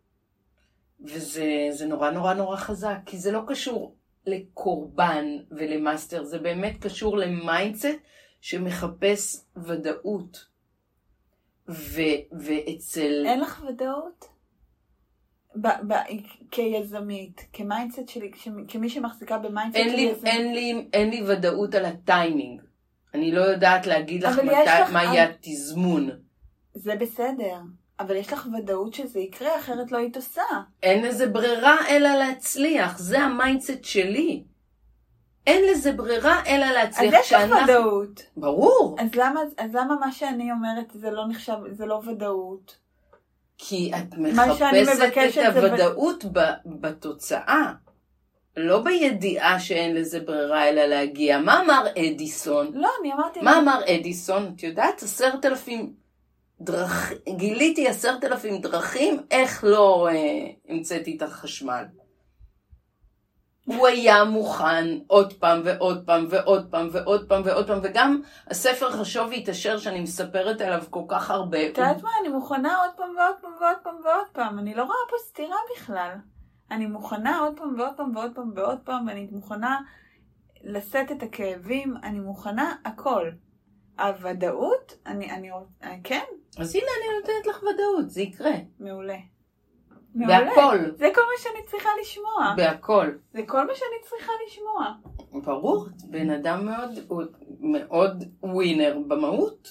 S3: וזה זה נורא נורא נורא חזק, כי זה לא קשור לקורבן ולמאסטר, זה באמת קשור למיינדסט שמחפש ודאות. ו, ואצל...
S2: אין לך ודאות? ב- ב- כיזמית, כמיינדסט שלי, כמי שמחזיקה במיינדסט
S3: אין
S2: של
S3: לי,
S2: יזמית.
S3: אין לי, אין לי ודאות על הטיימינג. אני לא יודעת להגיד לך
S2: אבל
S3: מתי,
S2: יש לך-
S3: מה יהיה התזמון.
S2: זה בסדר, אבל יש לך ודאות שזה יקרה, אחרת לא היית עושה.
S3: אין לזה ברירה אלא להצליח. זה המיינדסט שלי. אין לזה ברירה אלא
S2: אז
S3: להצליח.
S2: יש לך ודאות.
S3: ברור.
S2: אז למה, אז למה מה שאני אומרת זה לא נחשב, זה לא ודאות?
S3: כי את
S2: מה שאני
S3: מחפשת
S2: מבקשת
S3: את
S2: זה ו-
S3: הוודאות ב- בתוצאה. לא בידיעה שאין לזה ברירה אלא להגיע. מה אמר אדיסון?
S2: לא, אני אמרתי...
S3: מה אמר אדיסון? את יודעת? עשרת אלפים דרכים, גיליתי עשרת אלפים דרכים איך לא אה, המצאתי את החשמל. הוא היה מוכן עוד פעם ועוד פעם ועוד פעם ועוד פעם ועוד פעם, וגם הספר חשוב והתאשר שאני מספרת עליו כל כך הרבה.
S2: את יודעת מה? אני מוכנה עוד פעם ועוד פעם ועוד פעם ועוד פעם. אני לא רואה פה סתירה בכלל. אני מוכנה עוד פעם ועוד פעם ועוד פעם ועוד פעם, ואני מוכנה לשאת את הכאבים, אני מוכנה הכל. הוודאות, אני, אני, אני, כן,
S3: אז הנה אני נותנת לך ודאות, זה יקרה.
S2: מעולה.
S3: בהכל.
S2: זה כל מה שאני צריכה לשמוע.
S3: בהכל.
S2: זה כל מה שאני צריכה לשמוע.
S3: ברור, בן אדם מאוד, מאוד ווינר במהות.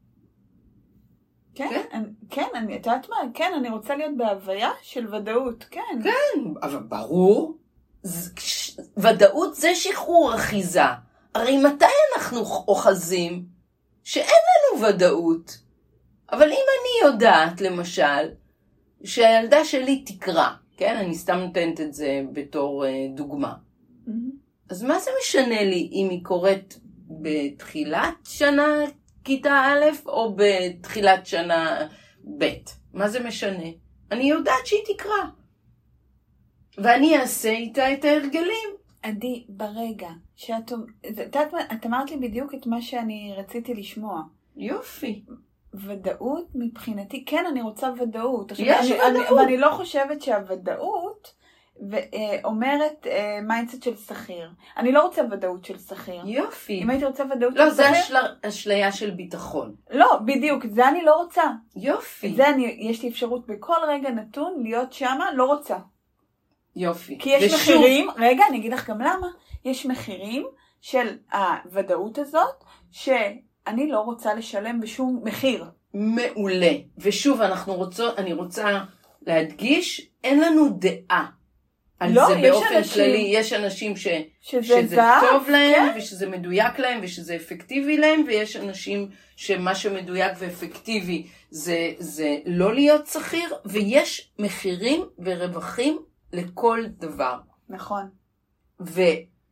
S2: כן,
S3: כן?
S2: אני, כן, אני, את יודעת מה? כן, אני רוצה להיות בהוויה של ודאות, כן.
S3: כן, אבל ברור. ז- כש- ודאות זה שחרור אחיזה. הרי מתי אנחנו אוחזים שאין לנו ודאות? אבל אם אני יודעת, למשל, שהילדה שלי תקרא, כן? אני סתם נותנת את זה בתור אה, דוגמה.
S2: מהמם.
S3: אז מה זה משנה לי אם היא קוראת בתחילת שנה כיתה א' או בתחילת שנה ב'? מה זה משנה? אני יודעת שהיא תקרא. ואני אעשה איתה את ההרגלים.
S2: עדי, ברגע שאת, את יודעת מה? את אמרת לי בדיוק את מה שאני רציתי לשמוע.
S3: יופי.
S2: ודאות מבחינתי, כן, אני רוצה ודאות. עכשיו,
S3: יש
S2: אני,
S3: ודאות.
S2: אני, ואני לא חושבת שהוודאות ו, אה, אומרת אה, מיינדסט של שכיר. אני לא רוצה ודאות של שכיר.
S3: יופי.
S2: אם הייתי רוצה ודאות
S3: לא,
S2: של
S3: זה
S2: שכיר...
S3: אשל... אשליה של ביטחון.
S2: לא, בדיוק, זה אני לא רוצה.
S3: יופי.
S2: זה אני, יש לי אפשרות בכל רגע נתון להיות שמה, לא רוצה.
S3: יופי.
S2: כי יש
S3: ושוב,
S2: מחירים, רגע, אני אגיד לך גם למה. יש מחירים של הוודאות הזאת, שאני לא רוצה לשלם בשום מחיר.
S3: מעולה. ושוב, אנחנו רוצות, אני רוצה להדגיש, אין לנו דעה. על
S2: לא,
S3: זה
S2: יש
S3: באופן
S2: אנשים-
S3: כללי, יש אנשים ש...
S2: שזה
S3: שזה
S2: זהב,
S3: טוב להם,
S2: כן?
S3: ושזה מדויק להם, ושזה אפקטיבי להם, ויש אנשים שמה שמדויק ואפקטיבי זה, זה לא להיות שכיר, ויש מחירים ורווחים לכל דבר.
S2: נכון.
S3: ו,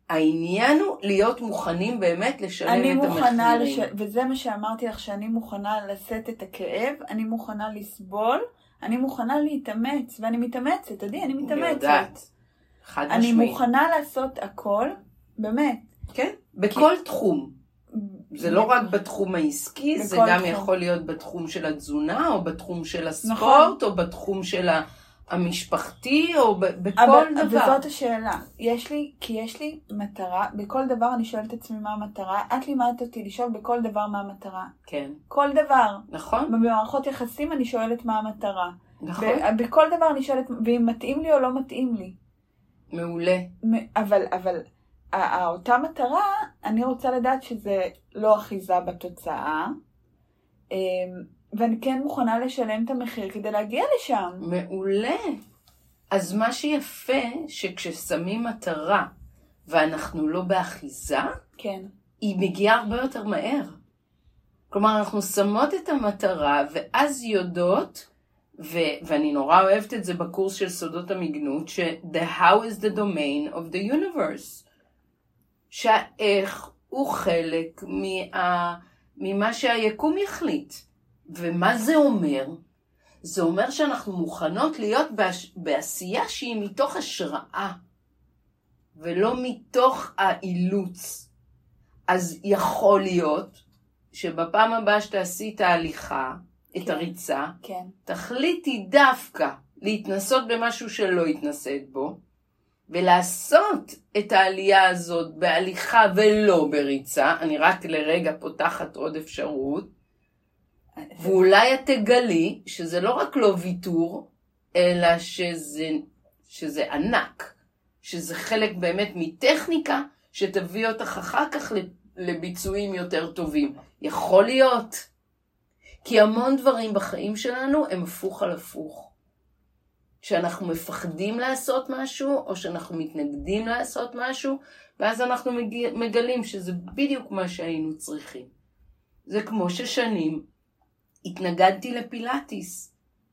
S3: העניין הוא להיות מוכנים באמת לשלם
S2: אני
S3: את
S2: מוכנה
S3: המחירים.
S2: לש... וזה מה שאמרתי לך, שאני מוכנה לשאת את הכאב, אני מוכנה לסבול, אני מוכנה להתאמץ, ואני מתאמצת, תדעי, אני מתאמצת.
S3: אני יודעת, חד
S2: אני
S3: משמעית.
S2: מוכנה לעשות הכל, באמת.
S3: כן, בכל תחום. זה לא רק בתחום העסקי, זה גם
S2: תחום.
S3: יכול להיות בתחום של התזונה, או בתחום של הספורט, או בתחום של המשפחתי, או בכל
S2: אבל,
S3: דבר.
S2: וזאת השאלה. יש לי, כי יש לי מטרה, בכל דבר אני שואלת את עצמי מה המטרה. את לימדת אותי לשאול בכל דבר מה המטרה.
S3: כן.
S2: כל דבר.
S3: נכון.
S2: במערכות יחסים אני שואלת מה המטרה.
S3: נכון.
S2: ב- בכל דבר אני שואלת, ואם מתאים לי או לא מתאים לי.
S3: מעולה.
S2: אבל, אבל, אותה מטרה, אני רוצה לדעת שזה לא אחיזה בתוצאה, ואני כן מוכנה לשלם את המחיר כדי להגיע לשם.
S3: מעולה. אז מה שיפה, שכששמים מטרה, ואנחנו לא באחיזה,
S2: כן.
S3: היא מגיעה הרבה יותר מהר. כלומר, אנחנו שמות את המטרה, ואז יודעות, ו- ואני נורא אוהבת את זה בקורס של סודות המגנות, ש-the how is the domain of the universe. שהאיך הוא חלק מה, ממה שהיקום יחליט. ומה זה אומר? זה אומר שאנחנו מוכנות להיות בעש, בעשייה שהיא מתוך השראה, ולא מתוך האילוץ. אז יכול להיות שבפעם הבאה שתעשי את ההליכה, כן. את הריצה,
S2: כן.
S3: תחליטי דווקא להתנסות במשהו שלא התנסית בו, ולעשות את העלייה הזאת בהליכה ולא בריצה. אני רק לרגע פותחת עוד אפשרות, ואולי את תגלי שזה לא רק לא ויתור, אלא שזה, שזה ענק, שזה חלק באמת מטכניקה שתביא אותך אחר כך לביצועים יותר טובים. יכול להיות, כי המון דברים בחיים שלנו הם הפוך על הפוך. שאנחנו מפחדים לעשות משהו, או שאנחנו מתנגדים לעשות משהו, ואז אנחנו מגלים שזה בדיוק מה שהיינו צריכים. זה כמו ששנים התנגדתי לפילאטיס.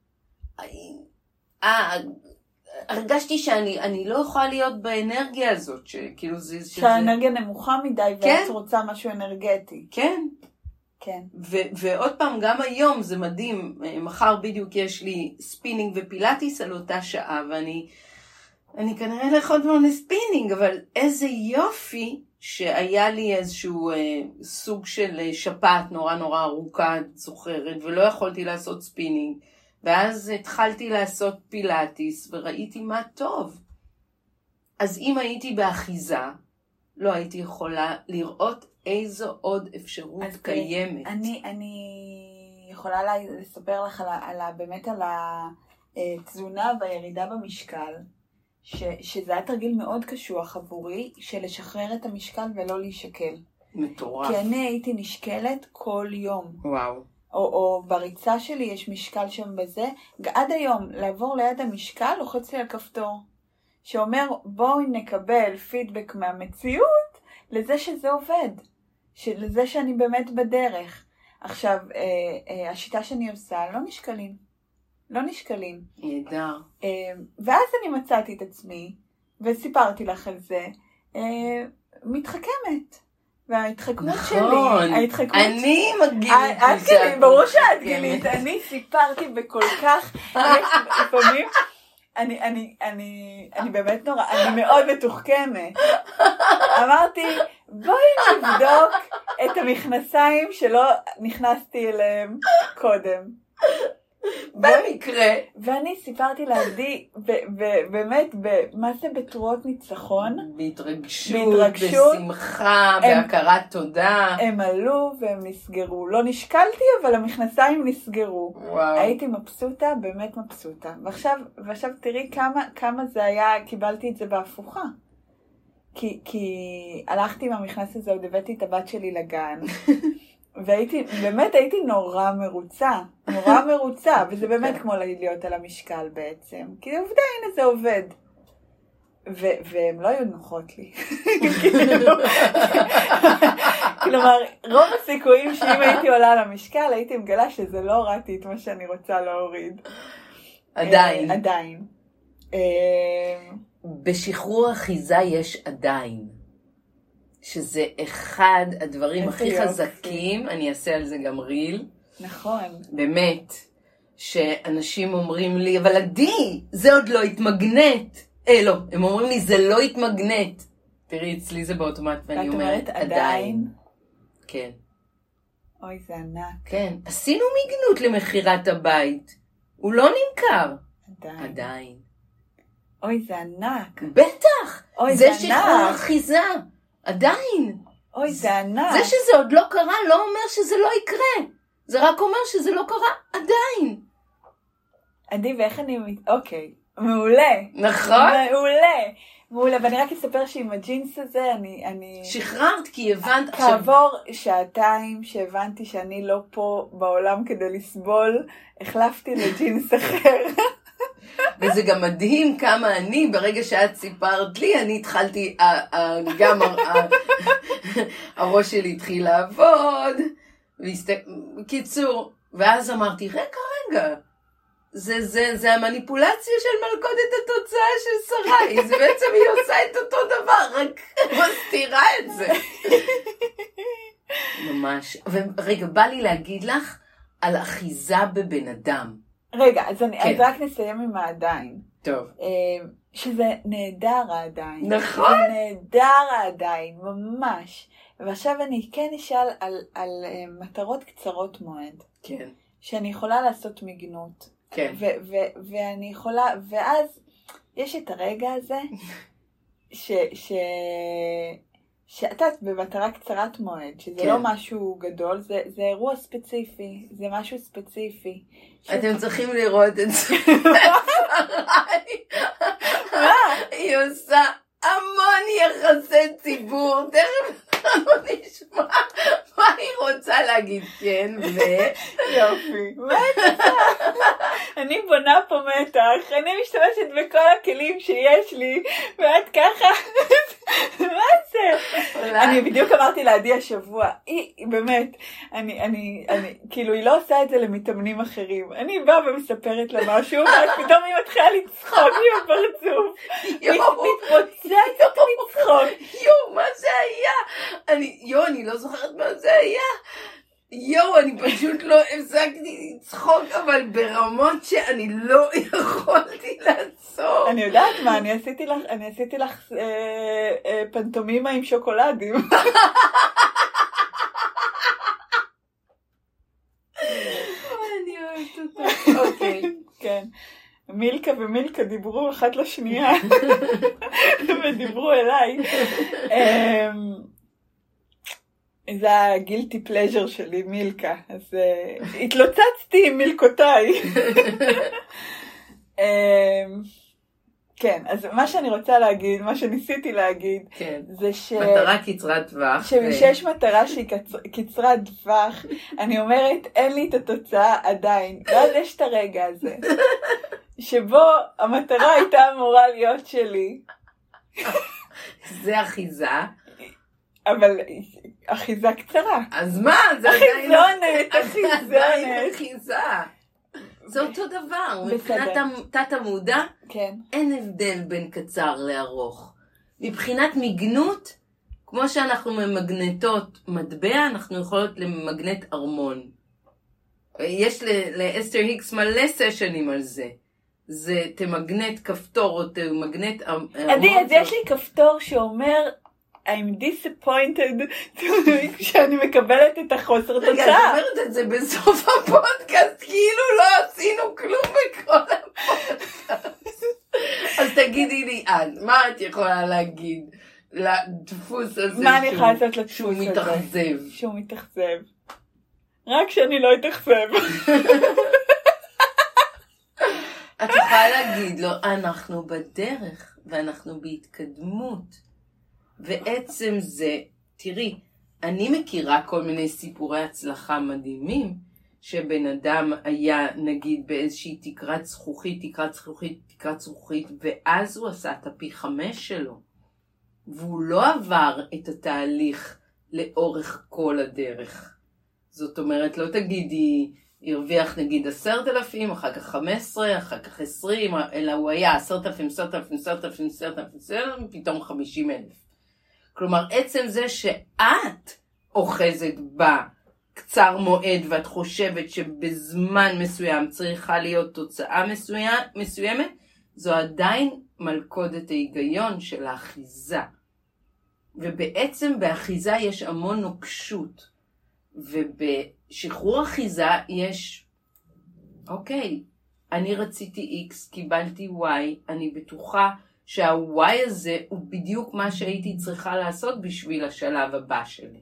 S3: אה, הרגשתי שאני אני לא יכולה להיות באנרגיה הזאת, שכאילו זה...
S2: שהאנרגיה נמוכה מדי, ואת רוצה משהו אנרגטי.
S3: כן.
S2: כן.
S3: ו- ועוד פעם, גם היום זה מדהים, מחר בדיוק יש לי ספינינג ופילאטיס על אותה שעה, ואני אני כנראה אלך עוד פעם לספינינג, אבל איזה יופי שהיה לי איזשהו אה, סוג של שפעת נורא נורא ארוכה, זוכרת, ולא יכולתי לעשות ספינינג, ואז התחלתי לעשות פילאטיס, וראיתי מה טוב. אז אם הייתי באחיזה, לא הייתי יכולה לראות איזו עוד אפשרות קיימת.
S2: אני, אני יכולה לספר לך על, על, באמת על התזונה והירידה במשקל, ש, שזה היה תרגיל מאוד קשוח עבורי, של לשחרר את המשקל ולא להישקל.
S3: מטורף.
S2: כי אני הייתי נשקלת כל יום.
S3: וואו.
S2: או, או בריצה שלי יש משקל שם בזה. עד היום, לעבור ליד המשקל, לוחץ לי על כפתור. שאומר, בואו נקבל פידבק מהמציאות, לזה שזה עובד. לזה שאני באמת בדרך. עכשיו, אה, אה, השיטה שאני עושה, לא נשקלים. לא נשקלים.
S3: נהדר.
S2: אה, ואז אני מצאתי את עצמי, וסיפרתי לך על זה, אה, מתחכמת. וההתחכמות
S3: נכון,
S2: שלי, ההתחכמות...
S3: אני מגיליתי.
S2: את גילית, ברור שאת גילית. אני סיפרתי בכל כך, לפעמים, אני, אני, אני, אני באמת נורא, אני מאוד מתוחכמת. אמרתי, בואי נבדוק את המכנסיים שלא נכנסתי אליהם קודם.
S3: במקרה.
S2: ואני סיפרתי לעדי, באמת, מה זה בתרועות ניצחון?
S3: בהתרגשות, בשמחה, בהכרת תודה.
S2: הם עלו והם נסגרו. לא נשקלתי, אבל המכנסיים נסגרו.
S3: וואו.
S2: הייתי מבסוטה, באמת מבסוטה. ועכשיו, ועכשיו תראי כמה, כמה זה היה, קיבלתי את זה בהפוכה. כי, כי הלכתי עם המכנס הזה, עוד הבאתי את הבת שלי לגן. והייתי, באמת הייתי נורא מרוצה, נורא מרוצה, וזה באמת כמו להיות על המשקל בעצם. כי עובדה, הנה זה עובד. ו- והם לא היו נוחות לי. כלומר, רוב הסיכויים שאם הייתי עולה על המשקל, הייתי מגלה שזה לא הורדתי את מה שאני רוצה להוריד.
S3: עדיין.
S2: עדיין.
S3: בשחרור אחיזה יש עדיין. שזה אחד הדברים הכי
S2: יופי.
S3: חזקים, אני אעשה על זה גם ריל.
S2: נכון.
S3: באמת, שאנשים אומרים לי, אבל עדי, זה עוד לא התמגנט. אה, לא, הם אומרים לי, זה לא התמגנט. תראי, אצלי זה באוטומט, ואני אומרת, עדיין. כן.
S2: אוי, זה ענק.
S3: כן, עשינו מגנות למחירת הבית. הוא לא נמכר.
S2: עדיין.
S3: עדיין.
S2: אוי, זה ענק.
S3: בטח.
S2: אוי,
S3: זה
S2: זה
S3: שחרור
S2: ענק.
S3: אחיזה. עדיין.
S2: אוי, זה ענק.
S3: זה שזה עוד לא קרה לא אומר שזה לא יקרה. זה רק אומר שזה לא קרה עדיין.
S2: עדי, ואיך אני... אוקיי, מעולה.
S3: נכון?
S2: מעולה. מעולה, ואני רק אספר שעם הג'ינס הזה, אני... אני...
S3: שחררת כי הבנת...
S2: כעבור שעתיים שהבנתי שאני לא פה בעולם כדי לסבול, החלפתי לג'ינס אחר.
S3: וזה גם מדהים כמה אני, ברגע שאת סיפרת לי, אני התחלתי, גם הראש שלי התחיל לעבוד, בקיצור, ואז אמרתי, רגע, רגע, זה, זה, זה המניפולציה של מלכודת התוצאה של שרי, זה בעצם היא עושה את אותו דבר, רק מסתירה את זה. ממש. ורגע, בא לי להגיד לך על אחיזה בבן אדם.
S2: רגע, אז, אני,
S3: כן.
S2: אז רק נסיים עם העדיין.
S3: טוב.
S2: שזה נהדר העדיין.
S3: נכון.
S2: זה נהדר העדיין, ממש. ועכשיו אני כן אשאל על, על uh, מטרות קצרות מועד.
S3: כן.
S2: שאני יכולה לעשות מגנות.
S3: כן.
S2: ו- ו- ואני יכולה, ואז יש את הרגע הזה, ש... ש... שאתה במטרה קצרת מועד, שזה
S3: כן.
S2: לא משהו גדול, זה, זה אירוע ספציפי, זה משהו ספציפי.
S3: אתם צריכים לראות את זה. היא עושה המון יחסי ציבור, תכף לא נשמע מה היא רוצה להגיד, כן, ו...
S2: יופי. מה את עושה? אני בונה פה מתח, אני משתמשת בכל הכלים שיש לי, ואת ככה, מה זה? אני בדיוק אמרתי לעדי השבוע, היא באמת, אני, אני, אני, כאילו היא לא עושה את זה למתאמנים אחרים, אני באה ומספרת לה משהו, ואז פתאום היא מתחילה לצחוק עם הפרצוף, מתפוצצת מצחוק.
S3: יו, מה זה היה? אני, יו, אני לא זוכרת מה זה היה. יו, אני פשוט לא הפסקתי לצחוק, אבל ברמות שאני לא יכולתי לעצור.
S2: אני יודעת מה, אני עשיתי לך, אני עשיתי לך אה, אה, פנטומימה עם שוקולדים.
S3: אני אוהבת אותה. אוקיי.
S2: כן. מילקה ומילקה דיברו אחת לשנייה, ודיברו אליי. זה הגילטי פלז'ר שלי, מילקה. אז uh, התלוצצתי עם מילקותיי. um, כן, אז מה שאני רוצה להגיד, מה שניסיתי להגיד,
S3: כן.
S2: זה ש...
S3: מטרה קצרת טווח.
S2: שכשיש מטרה שהיא קצר, קצרת טווח, אני אומרת, אין לי את התוצאה עדיין. ואז יש את הרגע הזה, שבו המטרה הייתה אמורה להיות שלי.
S3: זה אחיזה.
S2: אבל אחיזה קצרה.
S3: אז מה? זה
S2: אחיזונת,
S3: עדיין
S2: אחיזונת.
S3: אחיזה. זה אותו דבר.
S2: בסדר.
S3: מבחינת תת המודע,
S2: כן.
S3: אין הבדל בין קצר לארוך. מבחינת מגנות, כמו שאנחנו ממגנטות מטבע, אנחנו יכולות למגנט ארמון. יש לאסתר היקס מלא סשנים על זה. זה תמגנט כפתור או תמגנט ארמון.
S2: עדי, אז יש לי כפתור שאומר, I'm disappointed כשאני מקבלת את החוסר תוצאה.
S3: רגע, את אומרת את זה בסוף הפודקאסט, כאילו לא עשינו כלום בכל הפודקאסט. אז תגידי לי, עד, מה את יכולה להגיד לדפוס הזה
S2: מה אני יכולה לעשות לדפוס
S3: שהוא
S2: הזה?
S3: מתאכזב?
S2: שהוא מתאכזב. רק שאני לא אתאכזב.
S3: את יכולה להגיד לו, אנחנו בדרך ואנחנו בהתקדמות. ועצם זה, תראי, אני מכירה כל מיני סיפורי הצלחה מדהימים, שבן אדם היה נגיד באיזושהי תקרת זכוכית, תקרת זכוכית, תקרת זכוכית, ואז הוא עשה את הפי חמש שלו. והוא לא עבר את התהליך לאורך כל הדרך. זאת אומרת, לא תגידי, הרוויח נגיד עשרת אלפים, אחר כך חמש עשרה, אחר כך עשרים, אלא הוא היה עשרת אלפים, עשרת אלפים, עשרת אלפים, עשרת אלפים, עשרת אלפים, פתאום חמישים אלף. כלומר, עצם זה שאת אוחזת בקצר מועד ואת חושבת שבזמן מסוים צריכה להיות תוצאה מסוים, מסוימת, זו עדיין מלכודת ההיגיון של האחיזה. ובעצם באחיזה יש המון נוקשות. ובשחרור אחיזה יש, אוקיי, אני רציתי X, קיבלתי Y, אני בטוחה שה-Y הזה הוא בדיוק מה שהייתי צריכה לעשות בשביל השלב הבא שלי.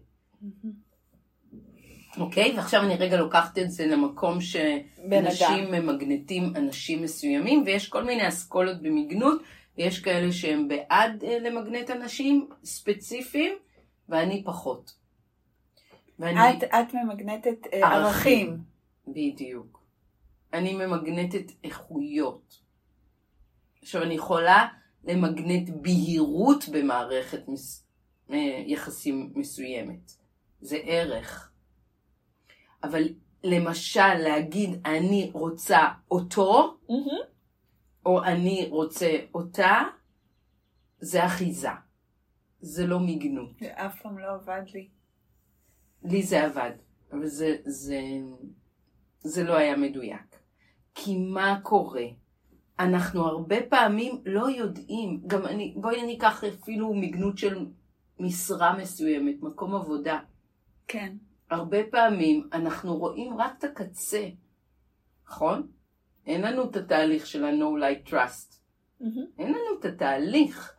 S3: אוקיי, ועכשיו אני רגע לוקחת את זה למקום שאנשים ממגנטים אנשים מסוימים, ויש כל מיני אסכולות במגנות, ויש כאלה שהם בעד למגנט אנשים ספציפיים, ואני פחות.
S2: ואני... את, את ממגנטת ערכים. ערכים.
S3: בדיוק. אני ממגנטת איכויות. עכשיו אני יכולה למגנט בהירות במערכת מס... יחסים מסוימת. זה ערך. אבל למשל להגיד אני רוצה אותו, mm-hmm. או אני רוצה אותה, זה אחיזה. זה לא מגנות.
S2: זה אף פעם לא עבד לי.
S3: לי זה עבד, אבל זה, זה, זה לא היה מדויק. כי מה קורה? אנחנו הרבה פעמים לא יודעים, גם אני, בואי ניקח אפילו מגנות של משרה מסוימת, מקום עבודה.
S2: כן.
S3: הרבה פעמים אנחנו רואים רק את הקצה, נכון? אין לנו את התהליך של ה-No Like Trust. Mm-hmm. אין לנו את התהליך.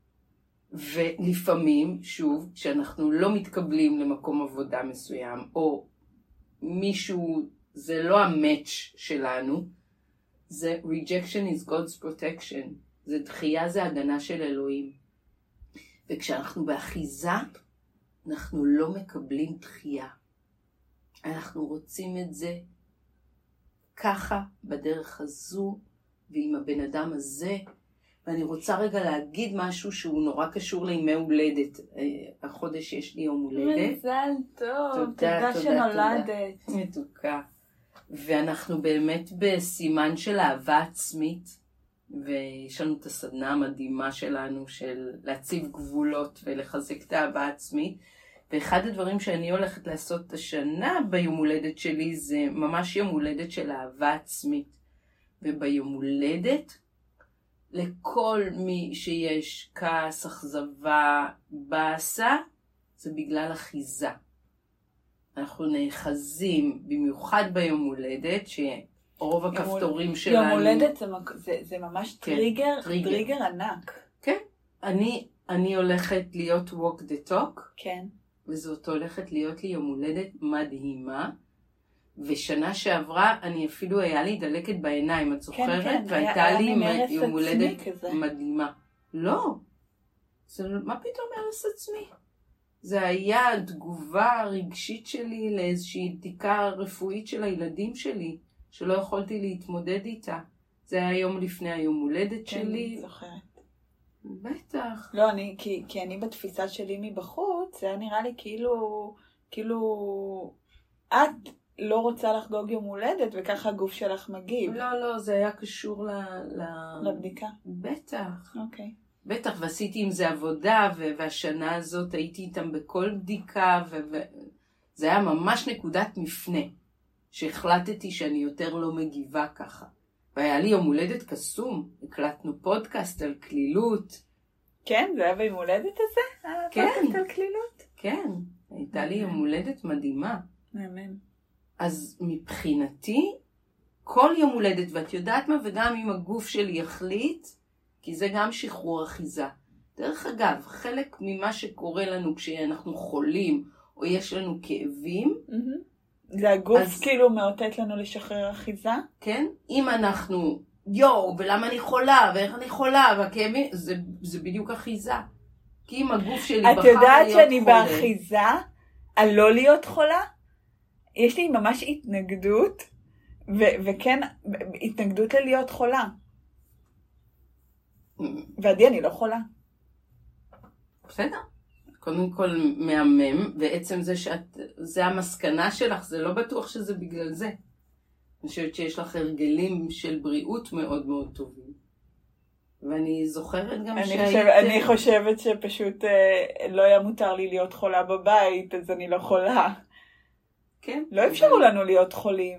S3: ולפעמים, שוב, כשאנחנו לא מתקבלים למקום עבודה מסוים, או מישהו, זה לא המאץ' שלנו, זה rejection is God's protection. זה דחייה, זה הגנה של אלוהים. וכשאנחנו באחיזה, אנחנו לא מקבלים דחייה. אנחנו רוצים את זה ככה, בדרך הזו, ועם הבן אדם הזה. ואני רוצה רגע להגיד משהו שהוא נורא קשור לימי הולדת. החודש יש לי יום הולדת.
S2: מזל טוב, תודה, תודה שנולדת.
S3: מתוקה. ואנחנו באמת בסימן של אהבה עצמית, ויש לנו את הסדנה המדהימה שלנו של להציב גבולות ולחזק את האהבה העצמית. ואחד הדברים שאני הולכת לעשות השנה ביום הולדת שלי זה ממש יום הולדת של אהבה עצמית. וביום הולדת, לכל מי שיש כעס, אכזבה, באסה, זה בגלל אחיזה. אנחנו נאחזים, במיוחד ביום הולדת, שרוב הכפתורים שלנו...
S2: יום הולדת זה, זה, זה ממש כן, טריגר, טריגר, טריגר ענק.
S3: כן, אני, אני הולכת להיות walk the talk.
S2: כן.
S3: וזאת הולכת להיות לי יום הולדת מדהימה. ושנה שעברה אני אפילו היה לי דלקת בעיניים, את זוכרת?
S2: כן, כן,
S3: והייתה
S2: היה,
S3: לי
S2: היה
S3: יום הולדת
S2: כזה.
S3: מדהימה. לא, זה, מה פתאום הרס עצמי? זה היה תגובה רגשית שלי לאיזושהי בדיקה רפואית של הילדים שלי, שלא יכולתי להתמודד איתה. זה היה יום לפני היום הולדת
S2: כן,
S3: שלי.
S2: כן, זוכרת.
S3: בטח.
S2: לא, אני, כי, כי אני בתפיסה שלי מבחוץ, זה היה נראה לי כאילו, כאילו, את לא רוצה לחגוג יום הולדת, וככה הגוף שלך מגיב.
S3: לא, לא, זה היה קשור ל... ל...
S2: לבדיקה.
S3: בטח.
S2: אוקיי.
S3: בטח, ועשיתי עם זה עבודה, והשנה הזאת הייתי איתם בכל בדיקה, וזה היה ממש נקודת מפנה, שהחלטתי שאני יותר לא מגיבה ככה. והיה לי יום הולדת קסום, הקלטנו פודקאסט על כלילות.
S2: כן, זה היה ביום הולדת הזה?
S3: כן.
S2: פודקאסט על כלילות?
S3: כן, הייתה לי יום הולדת מדהימה.
S2: מאמן.
S3: אז מבחינתי, כל יום הולדת, ואת יודעת מה, וגם אם הגוף שלי יחליט, כי זה גם שחרור אחיזה. דרך אגב, חלק ממה שקורה לנו כשאנחנו חולים, או יש לנו כאבים,
S2: זה הגוף אז, כאילו מאותת לנו לשחרר אחיזה?
S3: כן, אם אנחנו, יו, ולמה אני חולה, ואיך אני חולה, והכאבים, זה, זה בדיוק אחיזה. כי אם הגוף שלי בחר להיות חולה...
S2: את יודעת שאני באחיזה, על לא להיות חולה? יש לי ממש התנגדות, ו- וכן, התנגדות ללהיות חולה. ועדי, אני לא חולה.
S3: בסדר. קודם כל מהמם, ועצם זה שאת, זה המסקנה שלך, זה לא בטוח שזה בגלל זה. אני חושבת שיש לך הרגלים של בריאות מאוד מאוד טובים. ואני זוכרת גם
S2: אני
S3: שהיית...
S2: חושב, אני חושבת שפשוט אה, לא היה מותר לי להיות חולה בבית, אז אני לא חולה.
S3: כן.
S2: לא אפשרו לנו להיות חולים.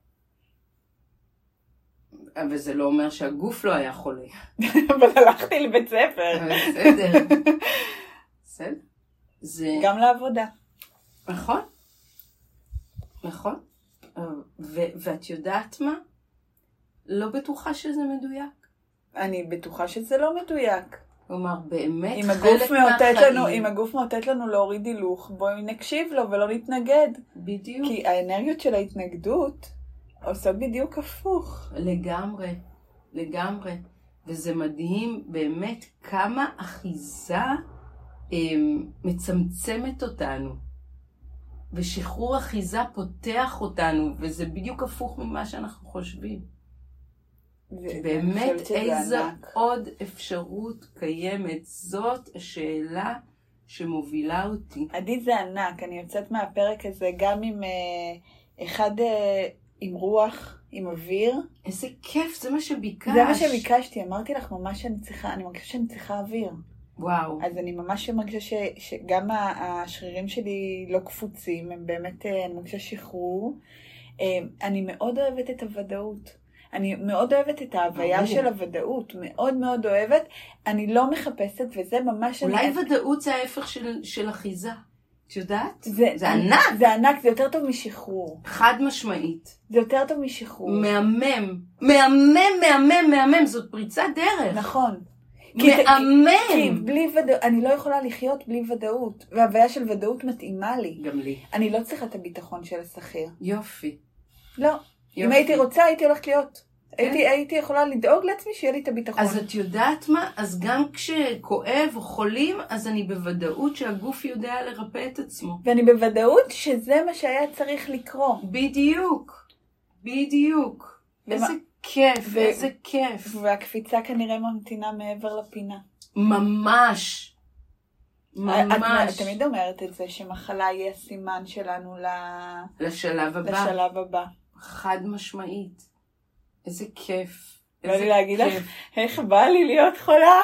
S3: אבל זה לא אומר שהגוף לא היה חולה.
S2: אבל הלכתי לבית ספר.
S3: בסדר. בסדר. זה...
S2: גם לעבודה.
S3: נכון. נכון. ו- ואת יודעת מה? לא בטוחה שזה מדויק.
S2: אני בטוחה שזה לא מדויק.
S3: כלומר, באמת
S2: אם
S3: חלק
S2: הגוף מאותת
S3: מהחיים...
S2: לנו, אם הגוף מאותת לנו להוריד הילוך, בואי נקשיב לו ולא נתנגד.
S3: בדיוק.
S2: כי האנרגיות של ההתנגדות עושות בדיוק הפוך.
S3: לגמרי. לגמרי. וזה מדהים באמת כמה אחיזה הם, מצמצמת אותנו. ושחרור אחיזה פותח אותנו, וזה בדיוק הפוך ממה שאנחנו חושבים. באמת איזו עוד אפשרות קיימת, זאת השאלה שמובילה אותי.
S2: עדי זה ענק, אני יוצאת מהפרק הזה גם עם uh, אחד uh, עם רוח, עם אוויר.
S3: איזה כיף, זה מה שביקשת.
S2: זה מה שביקשתי, אמרתי לך ממש שאני צריכה, אני מרגישה שאני צריכה אוויר.
S3: וואו.
S2: אז אני ממש מרגישה ש, שגם השרירים שלי לא קפוצים, הם באמת, אני מרגישה שחרור. אני מאוד אוהבת את הוודאות. אני מאוד אוהבת את ההוויה של הוודאות, מאוד מאוד אוהבת. אני לא מחפשת, וזה ממש...
S3: אולי
S2: אני...
S3: ודאות זה ההפך של, של אחיזה. את יודעת?
S2: זה,
S3: זה ענק.
S2: זה ענק, זה יותר טוב משחרור.
S3: חד משמעית.
S2: זה יותר טוב משחרור.
S3: מהמם. מהמם, מהמם, מהמם. זאת פריצת דרך.
S2: נכון.
S3: מהמם.
S2: כי, כי בלי ודאות, אני לא יכולה לחיות בלי ודאות. וההוויה של ודאות מתאימה לי.
S3: גם לי.
S2: אני לא צריכה את הביטחון של השכיר.
S3: יופי.
S2: לא.
S3: יופי.
S2: אם הייתי רוצה, הייתי הולכת להיות.
S3: כן.
S2: הייתי, הייתי יכולה לדאוג לעצמי שיהיה לי את הביטחון.
S3: אז את יודעת מה? אז גם כשכואב או חולים, אז אני בוודאות שהגוף יודע לרפא את עצמו.
S2: ואני בוודאות שזה מה שהיה צריך לקרות.
S3: בדיוק. בדיוק.
S2: ומה...
S3: איזה כיף,
S2: ו...
S3: איזה כיף.
S2: והקפיצה כנראה ממתינה מעבר לפינה.
S3: ממש. ממש.
S2: את תמיד אומרת את זה, שמחלה היא הסימן שלנו ל...
S3: לשלב הבא.
S2: לשלב הבא.
S3: חד משמעית. איזה כיף.
S2: בא לי להגיד לך, איך בא לי להיות חולה?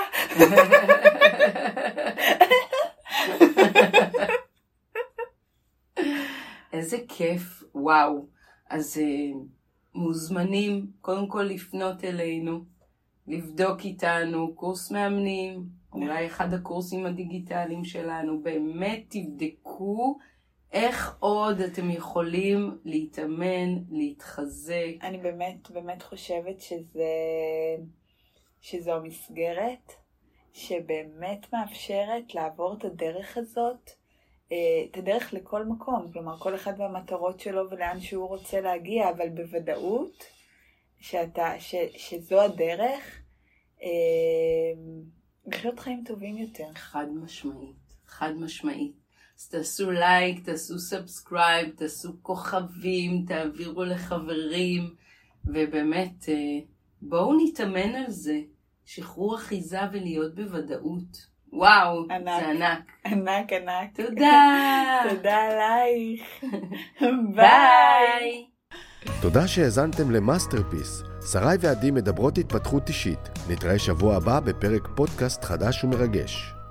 S3: איזה כיף, וואו. אז uh, מוזמנים קודם כל לפנות אלינו, לבדוק איתנו קורס מאמנים, אולי אחד הקורסים הדיגיטליים שלנו, באמת תבדקו איך עוד אתם יכולים להתאמן, להתחזק.
S2: אני באמת, באמת חושבת שזה, שזו המסגרת שבאמת מאפשרת לעבור את הדרך הזאת, את הדרך לכל מקום. כלומר, כל אחד והמטרות שלו ולאן שהוא רוצה להגיע, אבל בוודאות שאתה, ש, שזו הדרך לחיות חיים טובים יותר.
S3: חד משמעית, חד משמעית. אז תעשו לייק, תעשו סאבסקרייב, תעשו כוכבים, תעבירו לחברים, ובאמת בואו נתאמן על זה, שחרור אחיזה ולהיות בוודאות. וואו,
S2: ענק,
S3: זה ענק.
S2: ענק, ענק.
S3: תודה.
S2: תודה עלייך.
S3: ביי.
S1: תודה שהאזנתם למאסטרפיס. שרי ועדי מדברות התפתחות אישית. נתראה שבוע הבא בפרק פודקאסט חדש ומרגש.